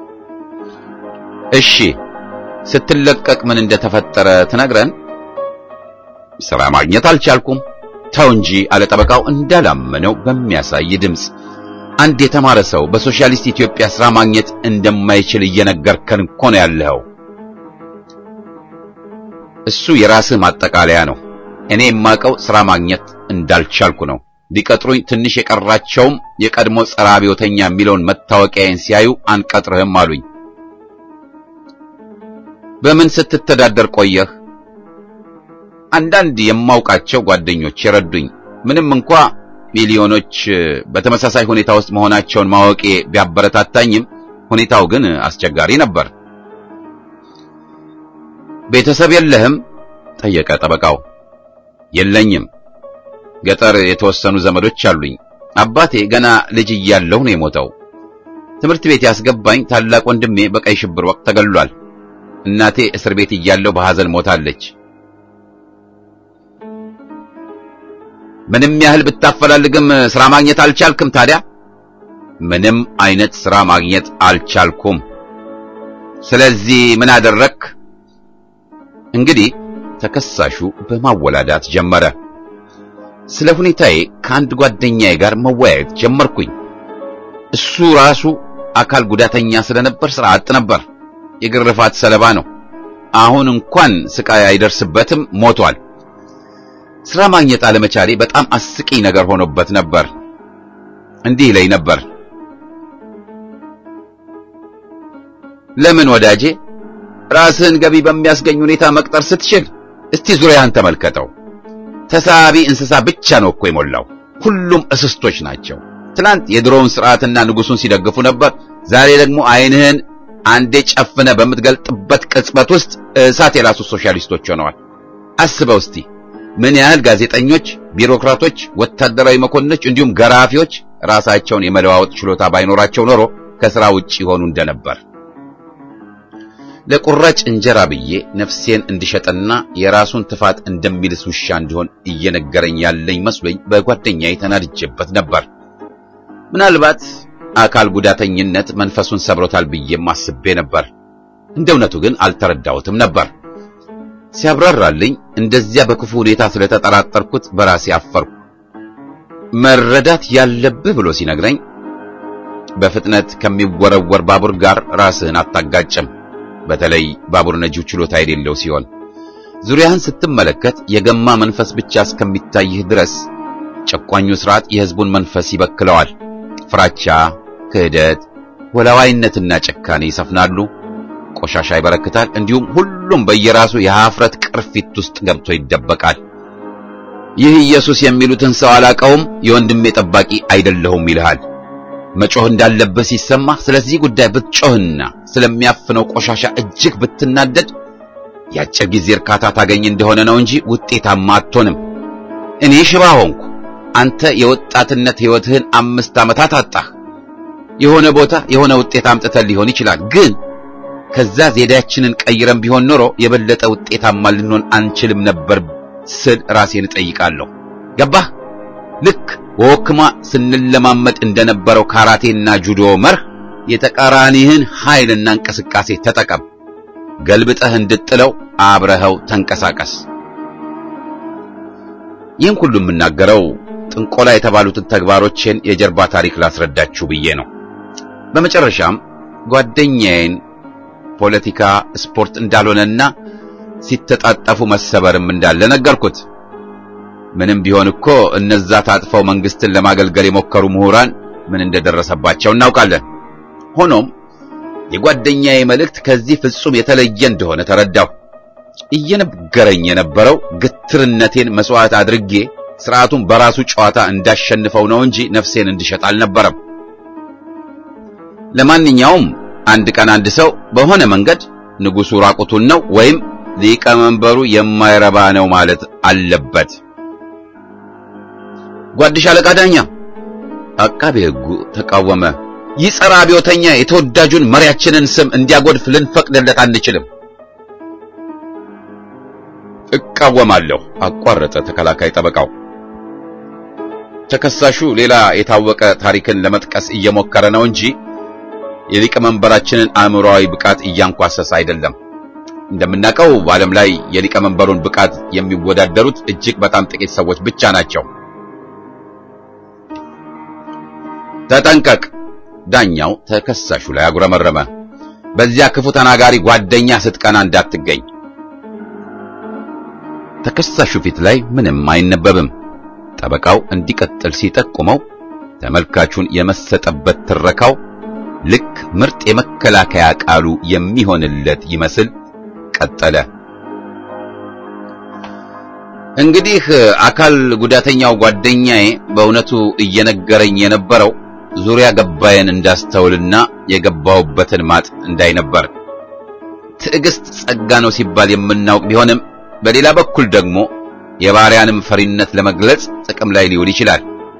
S1: እሺ፣ ስትለቀቅ ምን እንደተፈጠረ ትነግረን? ሥራ ማግኘት አልቻልኩም። ተው እንጂ አለ ጠበቃው እንዳላመነው በሚያሳይ ድምፅ። አንድ የተማረ ሰው በሶሻሊስት ኢትዮጵያ ሥራ ማግኘት እንደማይችል እየነገርከን እኮ ነው ያለኸው። እሱ የራስህ ማጠቃለያ ነው። እኔ የማውቀው ሥራ ማግኘት እንዳልቻልኩ ነው። ሊቀጥሩኝ ትንሽ የቀራቸውም የቀድሞ ጸረ አብዮተኛ የሚለውን መታወቂያዬን ሲያዩ አንቀጥርህም አሉኝ። በምን ስትተዳደር ቆየህ? አንዳንድ የማውቃቸው ጓደኞች የረዱኝ። ምንም እንኳ ሚሊዮኖች በተመሳሳይ ሁኔታ ውስጥ መሆናቸውን ማወቄ ቢያበረታታኝም ሁኔታው ግን አስቸጋሪ ነበር። ቤተሰብ የለህም? ጠየቀ ጠበቃው። የለኝም። ገጠር የተወሰኑ ዘመዶች አሉኝ። አባቴ ገና ልጅ እያለሁ ነው የሞተው። ትምህርት ቤት ያስገባኝ ታላቅ ወንድሜ በቀይ ሽብር ወቅት ተገሏል። እናቴ እስር ቤት እያለሁ በሐዘን ሞታለች። ምንም ያህል ብታፈላልግም ሥራ ማግኘት አልቻልክም ታዲያ? ምንም አይነት ሥራ ማግኘት አልቻልኩም። ስለዚህ ምን አደረክ? እንግዲህ ተከሳሹ በማወላዳት ጀመረ። ስለ ሁኔታዬ ከአንድ ጓደኛዬ ጋር መወያየት ጀመርኩኝ። እሱ ራሱ አካል ጉዳተኛ ስለነበር ሥራ አጥ ነበር። የግርፋት ሰለባ ነው። አሁን እንኳን ስቃይ አይደርስበትም፣ ሞቷል። ሥራ ማግኘት አለመቻሌ በጣም አስቂኝ ነገር ሆኖበት ነበር። እንዲህ ላይ ነበር፣ ለምን ወዳጄ ራስህን ገቢ በሚያስገኝ ሁኔታ መቅጠር ስትችል እስቲ ዙሪያህን ተመልከተው። ተሳቢ እንስሳ ብቻ ነው እኮ የሞላው። ሁሉም እስስቶች ናቸው። ትላንት የድሮውን ሥርዓትና ንጉሱን ሲደግፉ ነበር። ዛሬ ደግሞ ዓይንህን አንዴ ጨፍነ በምትገልጥበት ቅጽበት ውስጥ እሳት የላሱ ሶሻሊስቶች ሆነዋል። አስበው እስቲ ምን ያህል ጋዜጠኞች፣ ቢሮክራቶች፣ ወታደራዊ መኮንኖች እንዲሁም ገራፊዎች ራሳቸውን የመለዋወጥ ችሎታ ባይኖራቸው ኖሮ ከሥራ ውጪ ሆኑ እንደነበር። ለቁራጭ እንጀራ ብዬ ነፍሴን እንድሸጥና የራሱን ትፋት እንደሚልስ ውሻ እንዲሆን እየነገረኝ ያለኝ መስሎኝ በጓደኛዬ ተናድጄበት ነበር። ምናልባት አካል ጉዳተኝነት መንፈሱን ሰብሮታል ብዬም አስቤ ነበር። እንደ እውነቱ ግን አልተረዳሁትም ነበር። ሲያብራራልኝ እንደዚያ በክፉ ሁኔታ ስለተጠራጠርኩት በራሴ አፈርኩ። መረዳት ያለብህ ብሎ ሲነግረኝ በፍጥነት ከሚወረወር ባቡር ጋር ራስህን አታጋጭም። በተለይ ባቡር ነጂው ችሎታ የሌለው ሲሆን ዙሪያህን ስትመለከት የገማ መንፈስ ብቻ እስከሚታይህ ድረስ ጨቋኙ ሥርዓት የሕዝቡን መንፈስ ይበክለዋል። ፍራቻ፣ ክህደት፣ ወላዋይነትና ጭካኔ ይሰፍናሉ። ቆሻሻ ይበረክታል። እንዲሁም ሁሉም በየራሱ የኀፍረት ቅርፊት ውስጥ ገብቶ ይደበቃል። ይህ ኢየሱስ የሚሉትን ሰው አላቀውም፣ የወንድሜ ጠባቂ አይደለሁም ይልሃል። መጮህ እንዳለበት ሲሰማህ ስለዚህ ጉዳይ ብትጮህና ስለሚያፍነው ቆሻሻ እጅግ ብትናደድ የአጭር ጊዜ እርካታ ታገኝ እንደሆነ ነው እንጂ ውጤታማ አትሆንም። እኔ ሽባ ሆንኩ፣ አንተ የወጣትነት ሕይወትህን 5 ዓመታት አጣህ። የሆነ ቦታ የሆነ ውጤት አምጥተን ሊሆን ይችላል፣ ግን ከዛ ዘዴያችንን ቀይረን ቢሆን ኖሮ የበለጠ ውጤታማ ልንሆን አንችልም ነበር ስል ራሴን እጠይቃለሁ። ገባህ? ልክ ወክማ ስንለማመጥ እንደነበረው ካራቴና ጁዶ መርህ የተቃራኒህን ኃይልና እንቅስቃሴ ተጠቀም፣ ገልብጠህ እንድጥለው አብረኸው ተንቀሳቀስ። ይህን ሁሉ የምናገረው ጥንቆላ የተባሉትን ተግባሮችን የጀርባ ታሪክ ላስረዳችሁ ብዬ ነው። በመጨረሻም ጓደኛዬን ፖለቲካ ስፖርት እንዳልሆነና ሲተጣጣፉ መሰበርም እንዳለ ነገርኩት። ምንም ቢሆን እኮ እነዛ ታጥፈው መንግስትን ለማገልገል የሞከሩ ምሁራን ምን እንደደረሰባቸው እናውቃለን። ሆኖም የጓደኛዬ መልእክት ከዚህ ፍጹም የተለየ እንደሆነ ተረዳሁ። እየነገረኝ የነበረው ግትርነቴን መስዋዕት አድርጌ ስርዓቱን በራሱ ጨዋታ እንዳሸንፈው ነው እንጂ ነፍሴን እንድሸጥ አልነበረም። ለማንኛውም አንድ ቀን አንድ ሰው በሆነ መንገድ ንጉሱ ራቁቱን ነው ወይም ሊቀመንበሩ የማይረባ ነው ማለት አለበት። ጓድሽ አለቃ ዳኛ፣ አቃቤ ሕጉ ተቃወመ። ይህ ጸረ አብዮተኛ የተወዳጁን መሪያችንን ስም እንዲያጎድፍ ልንፈቅድለት አንችልም። እቃወማለሁ፣ አቋረጠ ተከላካይ ጠበቃው። ተከሳሹ ሌላ የታወቀ ታሪክን ለመጥቀስ እየሞከረ ነው እንጂ የሊቀመንበራችንን አእምሮአዊ ብቃት እያንኳሰሰ አይደለም። እንደምናውቀው በዓለም ላይ የሊቀመንበሩን ብቃት የሚወዳደሩት እጅግ በጣም ጥቂት ሰዎች ብቻ ናቸው። ተጠንቀቅ! ዳኛው ተከሳሹ ላይ አጉረመረመ። በዚያ ክፉ ተናጋሪ ጓደኛ ስትቀና እንዳትገኝ። ተከሳሹ ፊት ላይ ምንም አይነበብም። ጠበቃው እንዲቀጥል ሲጠቁመው ተመልካቹን የመሰጠበት ትረካው ልክ ምርጥ የመከላከያ ቃሉ የሚሆንለት ይመስል ቀጠለ። እንግዲህ አካል ጉዳተኛው ጓደኛዬ በእውነቱ እየነገረኝ የነበረው ዙሪያ ገባዬን እንዳስተውልና የገባውበትን ማጥ እንዳይነበር። ትዕግስት ጸጋ ነው ሲባል የምናውቅ ቢሆንም በሌላ በኩል ደግሞ የባሪያንም ፈሪነት ለመግለጽ ጥቅም ላይ ሊውል ይችላል።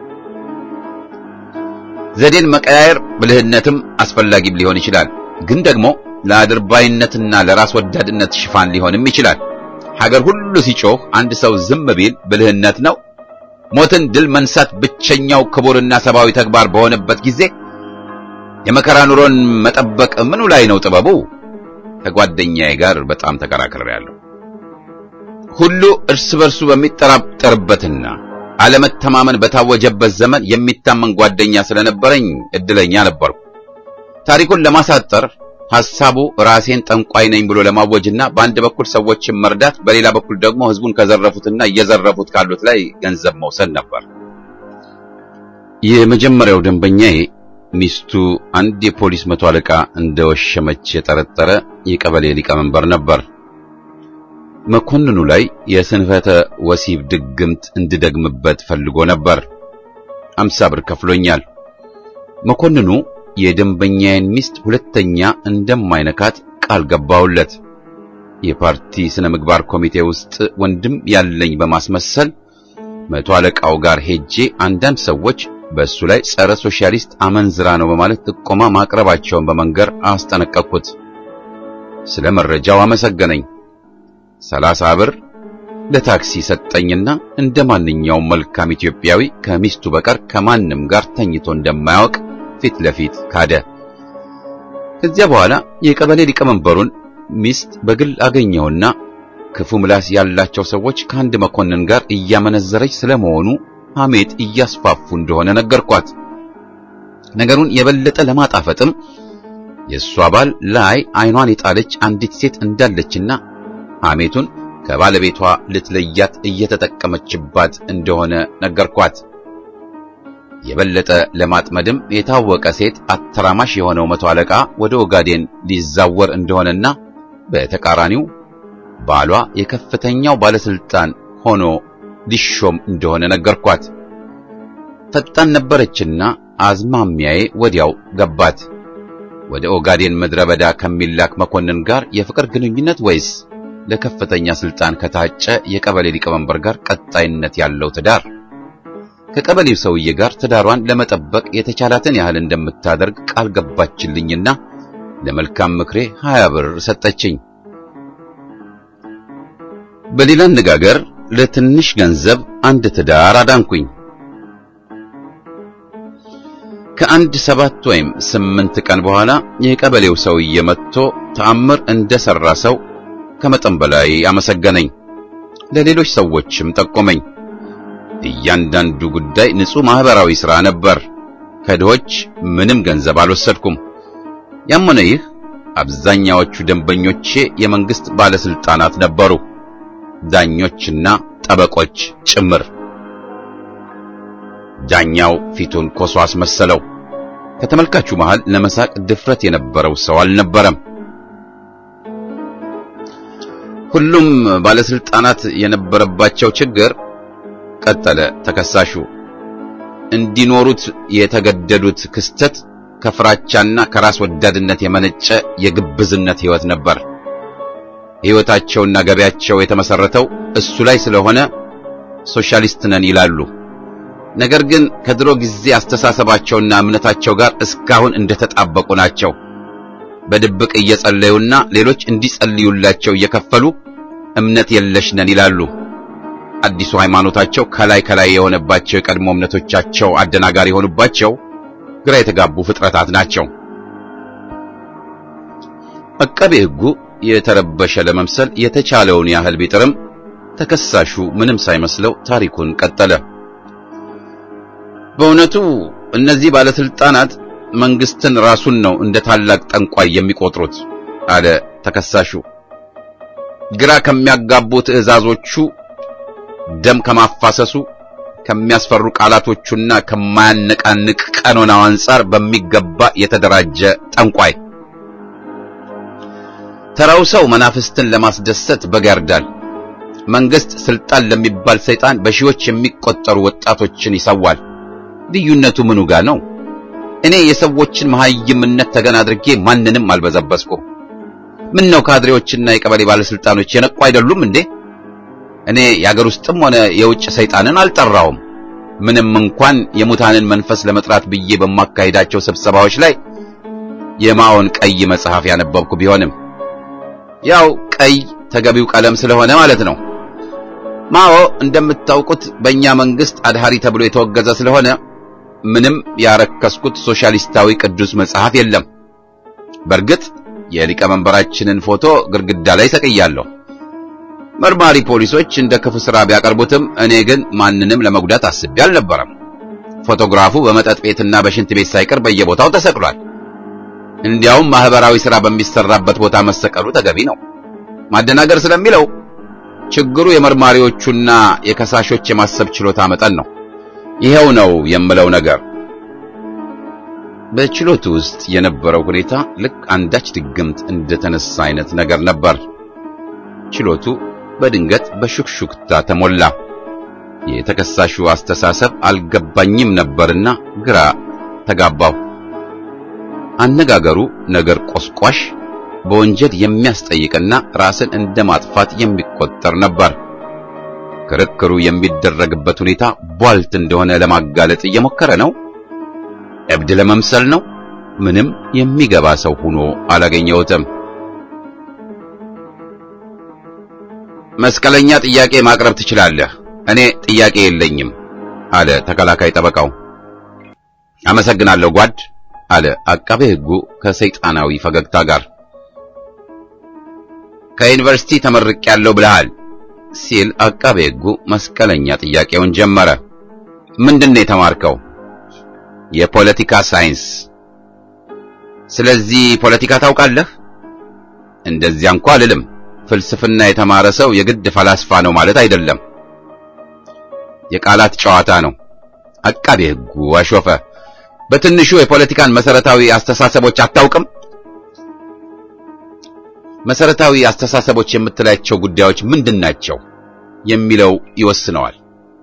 S1: ዘዴን መቀያየር ብልህነትም አስፈላጊም ሊሆን ይችላል። ግን ደግሞ ለአድርባይነትና ለራስ ወዳድነት ሽፋን ሊሆንም ይችላል። ሀገር ሁሉ ሲጮህ አንድ ሰው ዝም ቢል ብልህነት ነው። ሞትን ድል መንሳት ብቸኛው ክቡርና ሰብአዊ ተግባር በሆነበት ጊዜ የመከራ ኑሮን መጠበቅ ምኑ ላይ ነው ጥበቡ? ከጓደኛዬ ጋር በጣም ተከራክሬያለሁ። ሁሉ እርስ በርሱ በሚጠራጠርበትና አለመተማመን በታወጀበት ዘመን የሚታመን ጓደኛ ስለነበረኝ እድለኛ ነበርኩ። ታሪኩን ለማሳጠር ሐሳቡ ራሴን ጠንቋይ ነኝ ብሎ ለማወጅና በአንድ በኩል ሰዎችን መርዳት፣ በሌላ በኩል ደግሞ ህዝቡን ከዘረፉትና እየዘረፉት ካሉት ላይ ገንዘብ መውሰድ ነበር። የመጀመሪያው ደንበኛዬ ሚስቱ አንድ የፖሊስ መቶ አለቃ እንደወሸመች የጠረጠረ የቀበሌ ሊቀመንበር ነበር። መኮንኑ ላይ የስንፈተ ወሲብ ድግምት እንድደግምበት ፈልጎ ነበር። 50 ብር ከፍሎኛል። መኮንኑ የደንበኛዬን ሚስት ሁለተኛ እንደማይነካት ቃል ገባውለት። የፓርቲ ስነ ምግባር ኮሚቴ ውስጥ ወንድም ያለኝ በማስመሰል መቶ አለቃው ጋር ሄጄ አንዳንድ ሰዎች በእሱ ላይ ጸረ ሶሻሊስት አመንዝራ ነው በማለት ጥቆማ ማቅረባቸውን በመንገር አስጠነቀቅኩት። ስለ መረጃው አመሰገነኝ። 30 ብር ለታክሲ ሰጠኝና እንደማንኛውም መልካም ኢትዮጵያዊ ከሚስቱ በቀር ከማንም ጋር ተኝቶ እንደማያውቅ ፊት ለፊት ካደ። ከዚያ በኋላ የቀበሌ ሊቀመንበሩን ሚስት በግል አገኘውና ክፉ ምላስ ያላቸው ሰዎች ከአንድ መኮንን ጋር እያመነዘረች ስለመሆኑ ሐሜት እያስፋፉ እንደሆነ ነገርኳት። ነገሩን የበለጠ ለማጣፈጥም የሷ ባል ላይ አይኗን የጣለች አንዲት ሴት እንዳለችና ሐሜቱን ከባለቤቷ ልትለያት እየተጠቀመችባት እንደሆነ ነገርኳት። የበለጠ ለማጥመድም የታወቀ ሴት አተራማሽ የሆነው መቶ አለቃ ወደ ኦጋዴን ሊዛወር እንደሆነና በተቃራኒው ባሏ የከፍተኛው ባለስልጣን ሆኖ ሊሾም እንደሆነ ነገርኳት። ፈጣን ነበረችና አዝማሚያዬ ወዲያው ገባት። ወደ ኦጋዴን ምድረ በዳ ከሚላክ መኮንን ጋር የፍቅር ግንኙነት ወይስ ለከፍተኛ ስልጣን ከታጨ የቀበሌ ሊቀመንበር ጋር ቀጣይነት ያለው ትዳር? ከቀበሌው ሰውዬ ጋር ትዳሯን ለመጠበቅ የተቻላትን ያህል እንደምታደርግ ቃል ገባችልኝና ለመልካም ምክሬ 20 ብር ሰጠችኝ። በሌላ አነጋገር ለትንሽ ገንዘብ አንድ ትዳር አዳንኩኝ። ከአንድ 7 ወይም 8 ቀን በኋላ የቀበሌው ሰውዬ መጥቶ ተአምር እንደሰራ ሰው ከመጠን በላይ አመሰገነኝ። ለሌሎች ሰዎችም ጠቆመኝ። እያንዳንዱ ጉዳይ ንጹህ ማህበራዊ ሥራ ነበር። ከድሆች ምንም ገንዘብ አልወሰድኩም። ያም ሆነ ይህ አብዛኛዎቹ ደንበኞቼ የመንግስት ባለስልጣናት ነበሩ፣ ዳኞችና ጠበቆች ጭምር። ዳኛው ፊቱን ኮሶ አስመሰለው። ከተመልካቹ መሃል ለመሳቅ ድፍረት የነበረው ሰው አልነበረም። ሁሉም ባለስልጣናት የነበረባቸው ችግር፣ ቀጠለ ተከሳሹ፣ እንዲኖሩት የተገደዱት ክስተት ከፍራቻና ከራስ ወዳድነት የመነጨ የግብዝነት ሕይወት ነበር። ሕይወታቸውና ገበያቸው የተመሰረተው እሱ ላይ ስለሆነ ሶሻሊስት ነን ይላሉ። ነገር ግን ከድሮ ጊዜ አስተሳሰባቸውና እምነታቸው ጋር እስካሁን እንደተጣበቁ ናቸው። በድብቅ እየጸለዩና ሌሎች እንዲጸልዩላቸው እየከፈሉ እምነት የለሽ ነን ይላሉ። አዲሱ ሃይማኖታቸው ከላይ የሆነባቸው የቀድሞ እምነቶቻቸው አደናጋሪ የሆኑባቸው ግራ የተጋቡ ፍጥረታት ናቸው። አቃቤ ሕጉ የተረበሸ ለመምሰል የተቻለውን ያህል ቢጥርም ተከሳሹ ምንም ሳይመስለው ታሪኩን ቀጠለ። በእውነቱ እነዚህ ባለስልጣናት መንግስትን ራሱን ነው እንደ ታላቅ ጠንቋይ የሚቆጥሩት አለ ተከሳሹ። ግራ ከሚያጋቡ ትዕዛዞቹ፣ ደም ከማፋሰሱ፣ ከሚያስፈሩ ቃላቶቹና ከማያነቃንቅ ቀኖናው አንጻር በሚገባ የተደራጀ ጠንቋይ። ተራው ሰው መናፍስትን ለማስደሰት በግ ያርዳል። መንግስት ስልጣን ለሚባል ሰይጣን በሺዎች የሚቆጠሩ ወጣቶችን ይሰዋል። ልዩነቱ ምኑ ጋር ነው? እኔ የሰዎችን መሐይምነት ተገን አድርጌ ማንንም አልበዘበዝኩም። ምን ነው ካድሬዎችና የቀበሌ ባለስልጣኖች የነቁ አይደሉም እንዴ? እኔ የአገር ውስጥም ሆነ የውጭ ሰይጣንን አልጠራውም። ምንም እንኳን የሙታንን መንፈስ ለመጥራት ብዬ በማካሄዳቸው ስብሰባዎች ላይ የማኦን ቀይ መጽሐፍ ያነበብኩ ቢሆንም ያው ቀይ ተገቢው ቀለም ስለሆነ ማለት ነው። ማኦ እንደምታውቁት በእኛ መንግስት አድሃሪ ተብሎ የተወገዘ ስለሆነ ምንም ያረከስኩት ሶሻሊስታዊ ቅዱስ መጽሐፍ የለም። በእርግጥ የሊቀመንበራችንን ፎቶ ግድግዳ ላይ ሰቅያለሁ። መርማሪ ፖሊሶች እንደ ክፉ ሥራ ቢያቀርቡትም እኔ ግን ማንንም ለመጉዳት አስቤ አልነበረም። ፎቶግራፉ በመጠጥ ቤትና በሽንት ቤት ሳይቀር በየቦታው ተሰቅሏል። እንዲያውም ማህበራዊ ሥራ በሚሰራበት ቦታ መሰቀሉ ተገቢ ነው። ማደናገር ስለሚለው ችግሩ የመርማሪዎቹና የከሳሾች የማሰብ ችሎታ መጠን ነው። ይሄው ነው የምለው ነገር። በችሎቱ ውስጥ የነበረው ሁኔታ ልክ አንዳች ድግምት እንደተነሳ አይነት ነገር ነበር። ችሎቱ በድንገት በሹክሹክታ ተሞላ። የተከሳሹ አስተሳሰብ አልገባኝም ነበርና ግራ ተጋባው። አነጋገሩ ነገር ቆስቋሽ፣ በወንጀል የሚያስጠይቅና ራስን እንደማጥፋት የሚቆጠር ነበር። ክርክሩ የሚደረግበት ሁኔታ ቧልት እንደሆነ ለማጋለጥ እየሞከረ ነው። እብድ ለመምሰል ነው። ምንም የሚገባ ሰው ሆኖ አላገኘሁትም። መስቀለኛ ጥያቄ ማቅረብ ትችላለህ፣ እኔ ጥያቄ የለኝም አለ ተከላካይ ጠበቃው። አመሰግናለሁ ጓድ አለ አቃቤ ሕጉ ከሰይጣናዊ ፈገግታ ጋር። ከዩኒቨርሲቲ ተመርቄያለሁ ብለሃል ሲል አቃቤ ሕጉ መስቀለኛ ጥያቄውን ጀመረ። ምንድነው የተማርከው? የፖለቲካ ሳይንስ። ስለዚህ ፖለቲካ ታውቃለህ? እንደዚያ እንኳን አልልም። ፍልስፍና የተማረ ሰው የግድ ፈላስፋ ነው ማለት አይደለም። የቃላት ጨዋታ ነው። አቃቤ ሕጉ አሾፈ። በትንሹ የፖለቲካን መሰረታዊ አስተሳሰቦች አታውቅም? መሰረታዊ አስተሳሰቦች የምትላቸው ጉዳዮች ምንድናቸው የሚለው ይወስነዋል።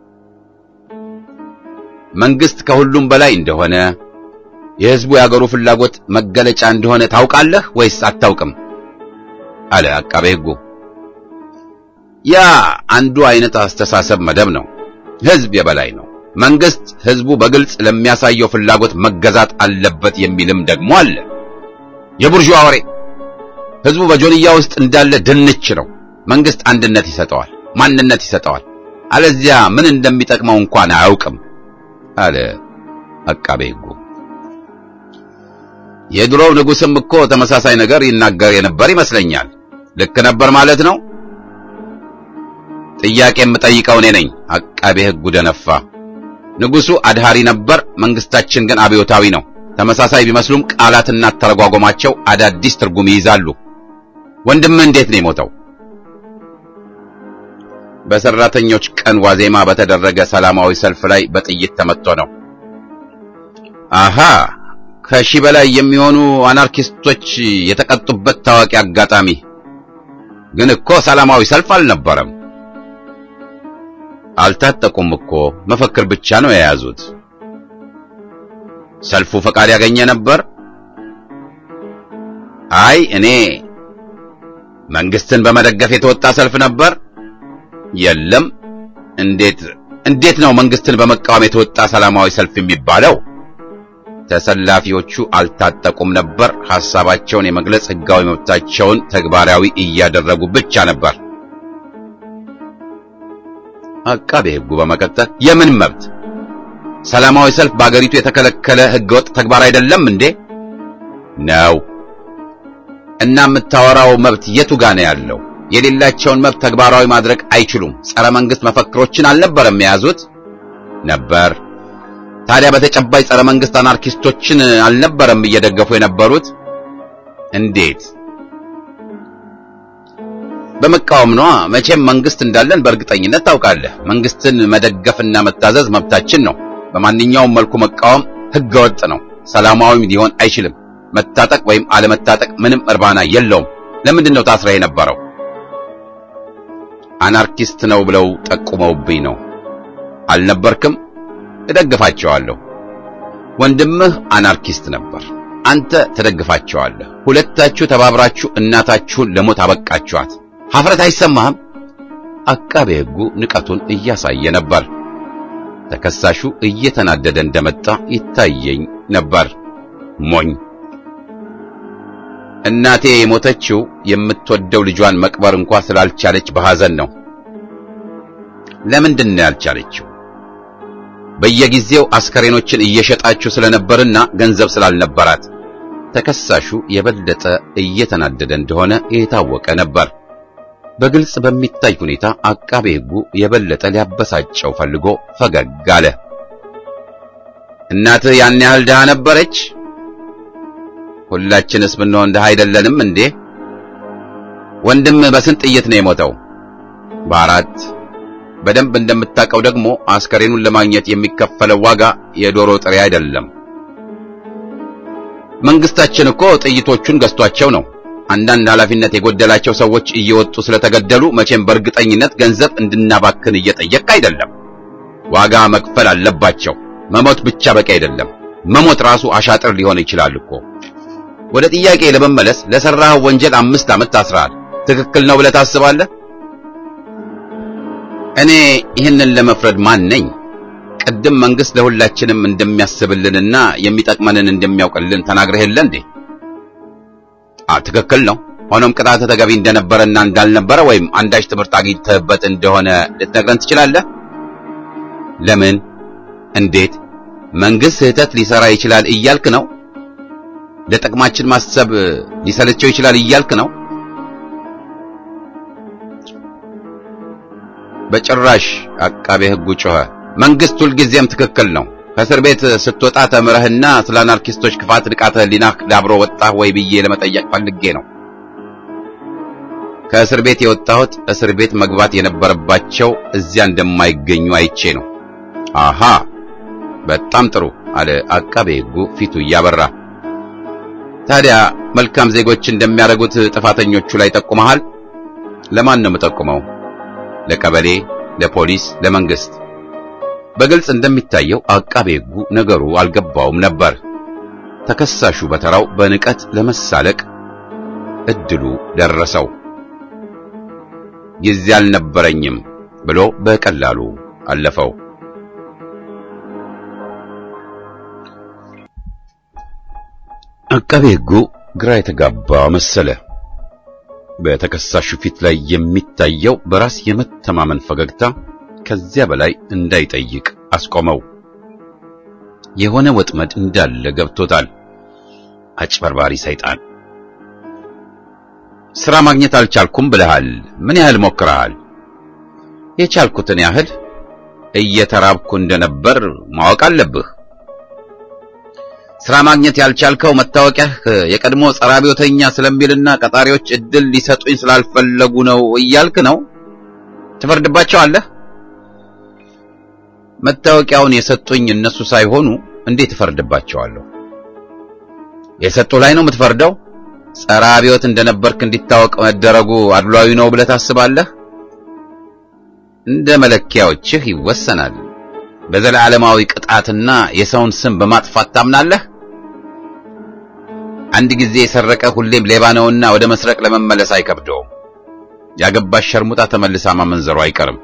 S1: መንግስት ከሁሉም በላይ እንደሆነ፣ የህዝቡ የአገሩ ፍላጎት መገለጫ እንደሆነ ታውቃለህ ወይስ አታውቅም? አለ አቃቤ ሕጉ። ያ አንዱ አይነት አስተሳሰብ መደብ ነው። ህዝብ የበላይ ነው። መንግስት ህዝቡ በግልጽ ለሚያሳየው ፍላጎት መገዛት አለበት የሚልም ደግሞ አለ። የቡርዥዋ ወሬ። ህዝቡ በጆንያ ውስጥ እንዳለ ድንች ነው። መንግስት አንድነት ይሰጠዋል፣ ማንነት ይሰጠዋል። አለዚያ ምን እንደሚጠቅመው እንኳን አያውቅም አለ አቃቤ ሕጉ። የድሮው ንጉስም እኮ ተመሳሳይ ነገር ይናገር የነበር ይመስለኛል። ልክ ነበር ማለት ነው? ጥያቄ የምጠይቀው እኔ ነኝ። አቃቤ ሕጉ ደነፋ። ንጉሱ አድሃሪ ነበር፣ መንግስታችን ግን አብዮታዊ ነው። ተመሳሳይ ቢመስሉም ቃላትና ተረጓጓማቸው አዳዲስ ትርጉም ይይዛሉ። ወንድምህ እንዴት ነው የሞተው? በሰራተኞች ቀን ዋዜማ በተደረገ ሰላማዊ ሰልፍ ላይ በጥይት ተመትቶ ነው። አሃ፣ ከሺህ በላይ የሚሆኑ አናርኪስቶች የተቀጡበት ታዋቂ አጋጣሚ። ግን እኮ ሰላማዊ ሰልፍ አልነበረም። አልታጠቁም እኮ፣ መፈክር ብቻ ነው የያዙት። ሰልፉ ፈቃድ ያገኘ ነበር? አይ፣ እኔ መንግስትን በመደገፍ የተወጣ ሰልፍ ነበር። የለም። እንዴት ነው መንግስትን በመቃወም የተወጣ ሰላማዊ ሰልፍ የሚባለው? ተሰላፊዎቹ አልታጠቁም ነበር። ሐሳባቸውን የመግለጽ ሕጋዊ መብታቸውን ተግባራዊ እያደረጉ ብቻ ነበር። አቃቤ ሕጉ በመቀጠል የምን መብት? ሰላማዊ ሰልፍ በአገሪቱ የተከለከለ ሕገወጥ ተግባር አይደለም እንዴ? ነው። እና የምታወራው መብት የቱ ጋር ነው ያለው? የሌላቸውን መብት ተግባራዊ ማድረግ አይችሉም። ጸረ መንግስት መፈክሮችን አልነበረም የያዙት? ነበር። ታዲያ በተጨባጭ ጸረ መንግስት አናርኪስቶችን አልነበረም እየደገፉ የነበሩት? እንዴት? በመቃወም ነው። መቼም መንግስት እንዳለን በእርግጠኝነት ታውቃለህ። መንግስትን መደገፍና መታዘዝ መብታችን ነው። በማንኛውም መልኩ መቃወም ህገወጥ ነው። ሰላማዊም ሊሆን አይችልም። መታጠቅ ወይም አለመታጠቅ ምንም እርባና የለውም። ለምንድን ነው ታስረህ የነበረው? አናርኪስት ነው ብለው ጠቁመውብኝ ነው። አልነበርክም? እደግፋቸዋለሁ። ወንድምህ አናርኪስት ነበር፣ አንተ ተደግፋቸዋለህ። ሁለታችሁ ተባብራችሁ እናታችሁን ለሞት አበቃችኋት። ሀፍረት አይሰማህም? አቃቤ ሕጉ ንቀቱን እያሳየ ነበር። ተከሳሹ እየተናደደ እንደመጣ ይታየኝ ነበር። ሞኝ! እናቴ የሞተችው የምትወደው ልጇን መቅበር እንኳን ስላልቻለች በሐዘን ነው። ለምንድን ነው ያልቻለችው? በየጊዜው አስከሬኖችን እየሸጣችሁ ስለነበርና ገንዘብ ስላልነበራት። ተከሳሹ የበለጠ እየተናደደ እንደሆነ የታወቀ ነበር። በግልጽ በሚታይ ሁኔታ አቃቤ ሕጉ የበለጠ ሊያበሳጨው ፈልጎ ፈገግ አለ። እናትህ ያን ያህል ድሃ ነበረች? ሁላችንስ ብንሆን ድሃ አይደለንም እንዴ? ወንድም በስንት ጥይት ነው የሞተው? በአራት። በደንብ እንደምታውቀው ደግሞ አስከሬኑን ለማግኘት የሚከፈለው ዋጋ የዶሮ ጥሬ አይደለም። መንግስታችን እኮ ጥይቶቹን ገዝቷቸው ነው። አንዳንድ ኃላፊነት የጎደላቸው ሰዎች እየወጡ ስለተገደሉ መቼም በእርግጠኝነት ገንዘብ እንድናባክን እየጠየቅ አይደለም። ዋጋ መክፈል አለባቸው። መሞት ብቻ በቂ አይደለም። መሞት ራሱ አሻጥር ሊሆን ይችላል እኮ። ወደ ጥያቄ ለመመለስ ለሰራው ወንጀል 5 ዓመት ታስረሃል። ትክክል ነው ብለህ ታስባለህ? እኔ ይህንን ለመፍረድ ማን ነኝ? ቅድም መንግስት ለሁላችንም እንደሚያስብልንና የሚጠቅመንን እንደሚያውቅልን ተናግረህ የለ እንዴ? ትክክል ነው። ሆኖም ቅጣት ተገቢ እንደነበረና እንዳልነበረ ወይም አንዳች ትምህርት አግኝተህበት እንደሆነ ልትነግረን ትችላለህ? ለምን? እንዴት? መንግስት ስህተት ሊሰራ ይችላል እያልክ ነው? ለጥቅማችን ማሰብ ሊሰለቸው ይችላል እያልክ ነው? በጭራሽ! አቃቤ ሕጉ ጮኸ። መንግስት ሁልጊዜም ትክክል ነው። ከእስር ቤት ስትወጣ ተምረህና ስለ አናርኪስቶች ክፋት ንቃተ ህሊናህ ዳብሮ ወጣህ ወይ ብዬ ለመጠየቅ ፈልጌ ነው። ከእስር ቤት የወጣሁት እስር ቤት መግባት የነበረባቸው እዚያ እንደማይገኙ አይቼ ነው። አሃ፣ በጣም ጥሩ አለ አቃቤ ሕጉ ፊቱ እያበራ። ታዲያ መልካም ዜጎች እንደሚያደርጉት ጥፋተኞቹ ላይ ጠቁመሃል? ለማን ነው የምጠቁመው? ለቀበሌ፣ ለፖሊስ፣ ለመንግስት? በግልጽ እንደሚታየው አቃቤ ሕጉ ነገሩ አልገባውም ነበር። ተከሳሹ በተራው በንቀት ለመሳለቅ እድሉ ደረሰው። ጊዜ አልነበረኝም ብሎ በቀላሉ አለፈው። አቃቤ ሕጉ ግራ የተጋባ መሰለ። በተከሳሹ ፊት ላይ የሚታየው በራስ የመተማመን ፈገግታ ከዚያ በላይ እንዳይጠይቅ አስቆመው። የሆነ ወጥመድ እንዳለ ገብቶታል። አጭበርባሪ ሰይጣን። ሥራ ማግኘት አልቻልኩም ብለሃል። ምን ያህል ሞክረሃል? የቻልኩትን ያህል። እየተራብኩ እንደነበር ማወቅ አለብህ። ሥራ ማግኘት ያልቻልከው መታወቂያህ የቀድሞ ጸረ አብዮተኛ ስለሚልና ቀጣሪዎች እድል ሊሰጡኝ ስላልፈለጉ ነው እያልክ ነው? ትፈርድባቸዋለህ? መታወቂያውን የሰጡኝ እነሱ ሳይሆኑ እንዴት እፈርድባቸዋለሁ? የሰጡ ላይ ነው የምትፈርደው? ጸረ አብዮት እንደነበርክ እንዲታወቅ መደረጉ አድሏዊ ነው ብለህ ታስባለህ? እንደ መለኪያዎችህ ይወሰናል። በዘላለማዊ ቅጣትና የሰውን ስም በማጥፋት ታምናለህ? አንድ ጊዜ የሰረቀ ሁሌም ሌባ ነውና ወደ መስረቅ ለመመለስ አይከብደውም። ያገባሽ ሸርሙጣ ተመልሳ ማመንዘሩ አይቀርም።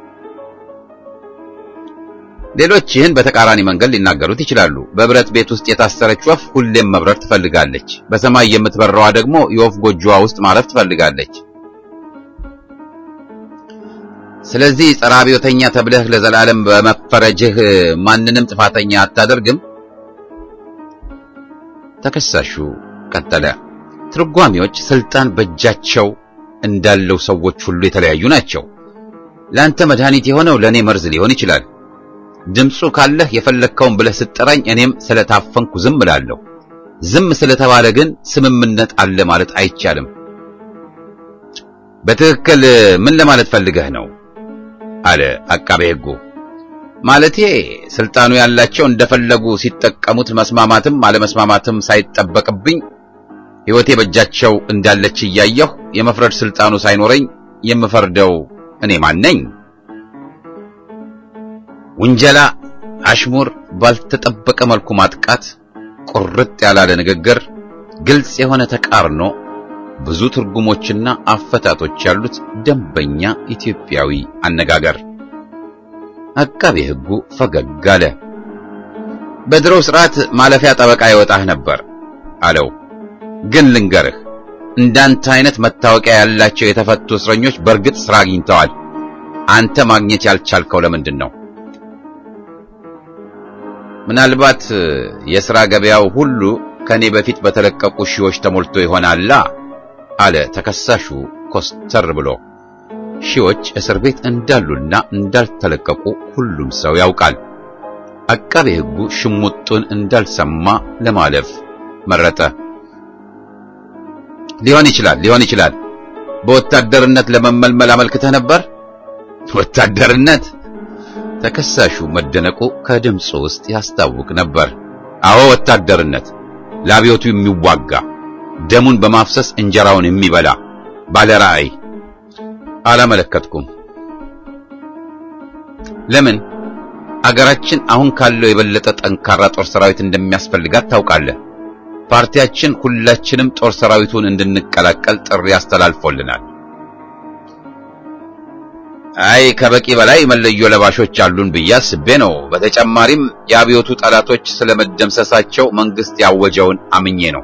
S1: ሌሎች ይህን በተቃራኒ መንገድ ሊናገሩት ይችላሉ። በብረት ቤት ውስጥ የታሰረች ወፍ ሁሌም መብረር ትፈልጋለች። በሰማይ የምትበረዋ ደግሞ የወፍ ጎጆዋ ውስጥ ማረፍ ትፈልጋለች። ስለዚህ ጸረ አብዮተኛ ተብለህ ለዘላለም በመፈረጅህ ማንንም ጥፋተኛ አታደርግም። ተከሳሹ ቀጠለ። ትርጓሚዎች ስልጣን በእጃቸው እንዳለው ሰዎች ሁሉ የተለያዩ ናቸው። ለአንተ መድኃኒት የሆነው ለኔ መርዝ ሊሆን ይችላል። ድምፁ ካለህ የፈለከውን ብለህ ስትጠራኝ እኔም ስለታፈንኩ ዝም እላለሁ። ዝም ስለተባለ ግን ስምምነት አለ ማለት አይቻልም። በትክክል ምን ለማለት ፈልገህ ነው? አለ አቃቤ ሕጉ። ማለቴ ስልጣኑ ያላቸው እንደፈለጉ ሲጠቀሙት መስማማትም አለመስማማትም ሳይጠበቅብኝ ሕይወቴ በእጃቸው እንዳለች እያየሁ የመፍረድ ስልጣኑ ሳይኖረኝ የምፈርደው እኔ ማን ነኝ? ውንጀላ፣ አሽሙር፣ ባልተጠበቀ መልኩ ማጥቃት፣ ቁርጥ ያላለ ንግግር፣ ግልጽ የሆነ ተቃርኖ፣ ብዙ ትርጉሞችና አፈታቶች ያሉት ደንበኛ ኢትዮጵያዊ አነጋገር። አቃቤ ሕጉ ፈገግ አለ። በድሮው ሥርዓት ማለፊያ ጠበቃ ይወጣህ ነበር አለው። ግን ልንገርህ፣ እንዳንተ አይነት መታወቂያ ያላቸው የተፈቱ እስረኞች በእርግጥ ሥራ አግኝተዋል። አንተ ማግኘት ያልቻልከው ለምንድን ነው? ምናልባት የሥራ ገበያው ሁሉ ከኔ በፊት በተለቀቁ ሺዎች ተሞልቶ ይሆናላ አለ ተከሳሹ ኮስተር ብሎ። ሺዎች እስር ቤት እንዳሉና እንዳልተለቀቁ ሁሉም ሰው ያውቃል። አቃቤ ሕጉ ሽሙጡን እንዳልሰማ ለማለፍ መረጠ። ሊሆን ይችላል። በወታደርነት ለመመልመል አመልክተህ ነበር? ወታደርነት? ተከሳሹ መደነቁ ከድምፁ ውስጥ ያስታውቅ ነበር። አዎ ወታደርነት፣ ለአብዮቱ የሚዋጋ ደሙን በማፍሰስ እንጀራውን የሚበላ ባለ ራዕይ። አላመለከትኩም። ለምን? አገራችን አሁን ካለው የበለጠ ጠንካራ ጦር ሰራዊት እንደሚያስፈልጋት ታውቃለህ። ፓርቲያችን ሁላችንም ጦር ሰራዊቱን እንድንቀላቀል ጥሪ አስተላልፎልናል። አይ ከበቂ በላይ መለዮ ለባሾች አሉን ብዬ አስቤ ነው። በተጨማሪም የአብዮቱ ጠላቶች ስለመደምሰሳቸው መንግስት ያወጀውን አምኜ ነው።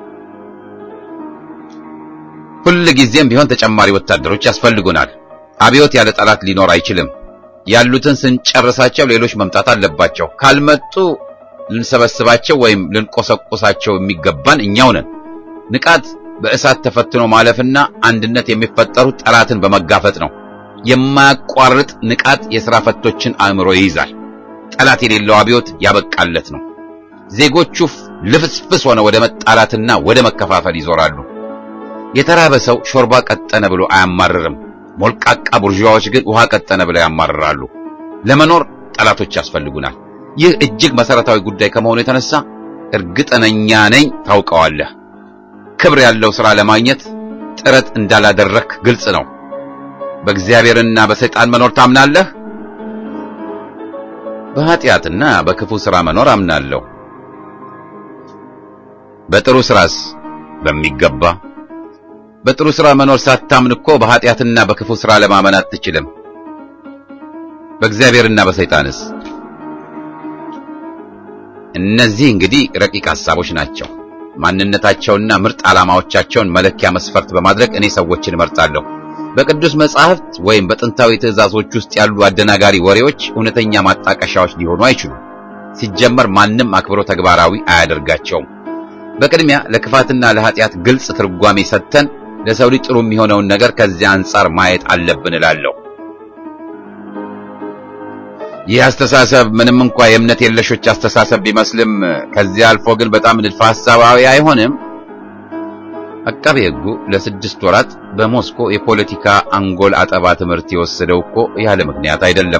S1: ሁሉ ጊዜም ቢሆን ተጨማሪ ወታደሮች ያስፈልጉናል። አብዮት ያለ ጠላት ሊኖር አይችልም። ያሉትን ስንጨርሳቸው ሌሎች መምጣት አለባቸው። ካልመጡ ልንሰበስባቸው ወይም ልንቆሰቁሳቸው የሚገባን እኛው ነን። ንቃት በእሳት ተፈትኖ ማለፍና አንድነት የሚፈጠሩት ጠላትን በመጋፈጥ ነው። የማያቋርጥ ንቃት የሥራ ፈቶችን አእምሮ ይይዛል። ጠላት የሌለው አብዮት ያበቃለት ነው። ዜጎቹ ልፍስፍስ ሆነው ወደ መጣላትና ወደ መከፋፈል ይዞራሉ። የተራበ ሰው ሾርባ ቀጠነ ብሎ አያማርርም። ሞልቃቃ ቡርዣዎች ግን ውሃ ቀጠነ ብለው ያማርራሉ። ለመኖር ጠላቶች ያስፈልጉናል። ይህ እጅግ መሰረታዊ ጉዳይ ከመሆኑ የተነሳ እርግጠኛ ነኝ ታውቀዋለህ። ክብር ያለው ሥራ ለማግኘት ጥረት እንዳላደረክ ግልጽ ነው። በእግዚአብሔርና በሰይጣን መኖር ታምናለህ? በኃጢአትና በክፉ ሥራ መኖር አምናለሁ። በጥሩ ሥራስ? በሚገባ። በጥሩ ሥራ መኖር ሳታምን እኮ በኃጢአትና በክፉ ሥራ ለማመን አትችልም። በእግዚአብሔርና በሰይጣንስ? እነዚህ እንግዲህ ረቂቅ ሐሳቦች ናቸው። ማንነታቸውና ምርጥ ዓላማዎቻቸውን መለኪያ መስፈርት በማድረግ እኔ ሰዎችን እመርጣለሁ። በቅዱስ መጻሕፍት ወይም በጥንታዊ ትእዛዞች ውስጥ ያሉ አደናጋሪ ወሬዎች እውነተኛ ማጣቀሻዎች ሊሆኑ አይችሉም። ሲጀመር ማንም አክብሮ ተግባራዊ አያደርጋቸውም። በቅድሚያ ለክፋትና ለኃጢአት ግልጽ ትርጓሜ ሰጥተን ለሰው ልጅ ጥሩ የሚሆነውን ነገር ከዚያ አንጻር ማየት አለብን እላለሁ። ይህ አስተሳሰብ ምንም እንኳ የእምነት የለሾች አስተሳሰብ ቢመስልም ከዚያ አልፎ ግን በጣም ንድፈ ሐሳባዊ አይሆንም? አቃቤ ሕጉ ለ6 ወራት በሞስኮ የፖለቲካ አንጎል አጠባ ትምህርት የወሰደው እኮ ያለ ምክንያት አይደለም።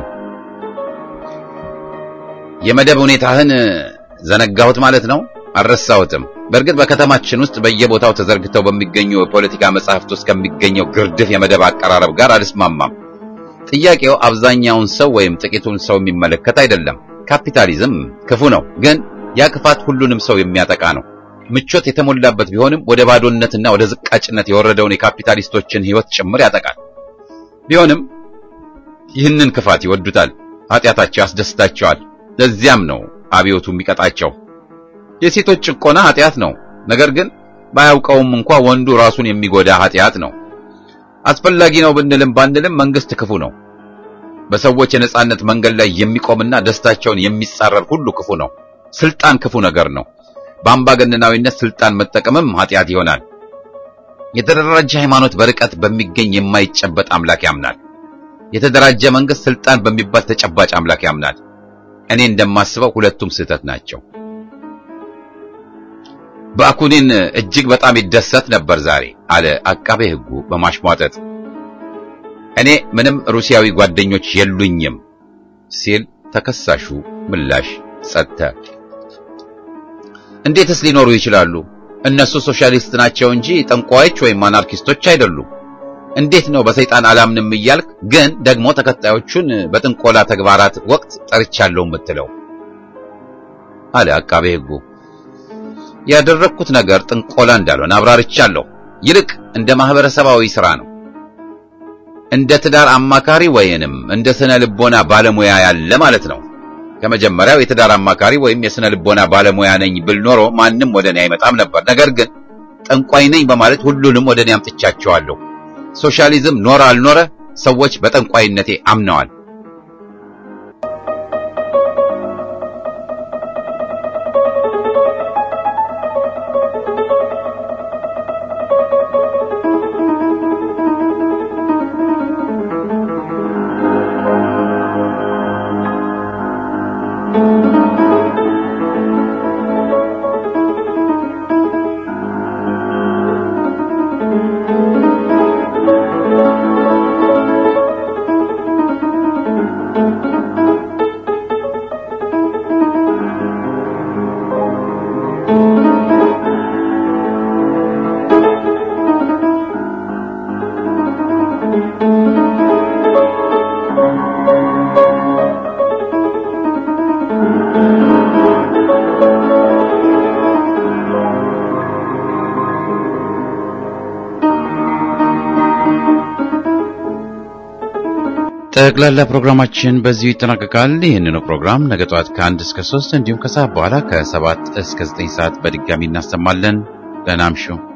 S1: የመደብ ሁኔታህን ዘነጋሁት ማለት ነው? አልረሳሁትም። በእርግጥ በከተማችን ውስጥ በየቦታው ተዘርግተው በሚገኙ የፖለቲካ መጻሕፍት ውስጥ ከሚገኘው ግርድፍ የመደብ አቀራረብ ጋር አልስማማም። ጥያቄው አብዛኛውን ሰው ወይም ጥቂቱን ሰው የሚመለከት አይደለም። ካፒታሊዝም ክፉ ነው፣ ግን ያ ክፋት ሁሉንም ሰው የሚያጠቃ ነው። ምቾት የተሞላበት ቢሆንም ወደ ባዶነትና ወደ ዝቃጭነት የወረደውን የካፒታሊስቶችን ሕይወት ጭምር ያጠቃል። ቢሆንም ይህንን ክፋት ይወዱታል፣ ኃጢአታቸው ያስደስታቸዋል። ለዚያም ነው አብዮቱ የሚቀጣቸው። የሴቶች ጭቆና ኃጢአት ነው፣ ነገር ግን ባያውቀውም እንኳ ወንዱ ራሱን የሚጎዳ ኃጢአት ነው። አስፈላጊ ነው ብንልም ባንልም መንግስት ክፉ ነው። በሰዎች የነጻነት መንገድ ላይ የሚቆምና ደስታቸውን የሚጻረር ሁሉ ክፉ ነው። ስልጣን ክፉ ነገር ነው። በአምባገነናዊነት ስልጣን መጠቀምም ኃጢአት ይሆናል። የተደራጀ ሃይማኖት በርቀት በሚገኝ የማይጨበጥ አምላክ ያምናል። የተደራጀ መንግስት ስልጣን በሚባል ተጨባጭ አምላክ ያምናል። እኔ እንደማስበው ሁለቱም ስህተት ናቸው። ባኩኒን እጅግ በጣም ይደሰት ነበር ዛሬ አለ አቃቤ ሕጉ በማሽሟጠጥ። እኔ ምንም ሩሲያዊ ጓደኞች የሉኝም ሲል ተከሳሹ ምላሽ ሰጠ። እንዴትስ ሊኖሩ ይችላሉ? እነሱ ሶሻሊስት ናቸው እንጂ ጠንቋዮች ወይም አናርኪስቶች አይደሉም። እንዴት ነው በሰይጣን አላምንም እያልክ ግን ደግሞ ተከታዮቹን በጥንቆላ ተግባራት ወቅት ጠርቻለሁ የምትለው? አለ አቃቤ ሕጉ። ያደረኩት ነገር ጥንቆላ እንዳልሆነ አብራርቻለሁ። ይልቅ እንደ ማህበረሰባዊ ሥራ ነው። እንደ ትዳር አማካሪ ወይንም እንደ ስነ ልቦና ባለሙያ ያለ ማለት ነው። ከመጀመሪያው የትዳር አማካሪ ወይም የስነ ልቦና ባለሙያ ነኝ ብል ኖሮ ማንም ወደኔ አይመጣም ነበር። ነገር ግን ጠንቋይ ነኝ በማለት ሁሉንም ወደኔ አምጥቻቸዋለሁ። ሶሻሊዝም ኖረ አልኖረ ሰዎች በጠንቋይነቴ አምነዋል። ጠቅላላ ፕሮግራማችን በዚሁ ይጠናቀቃል። ይህንን ፕሮግራም ነገ ጠዋት ከ1 እስከ 3 እንዲሁም ከሰዓት በኋላ ከ7 እስከ 9 ሰዓት በድጋሚ እናሰማለን። ደህና እምሹ።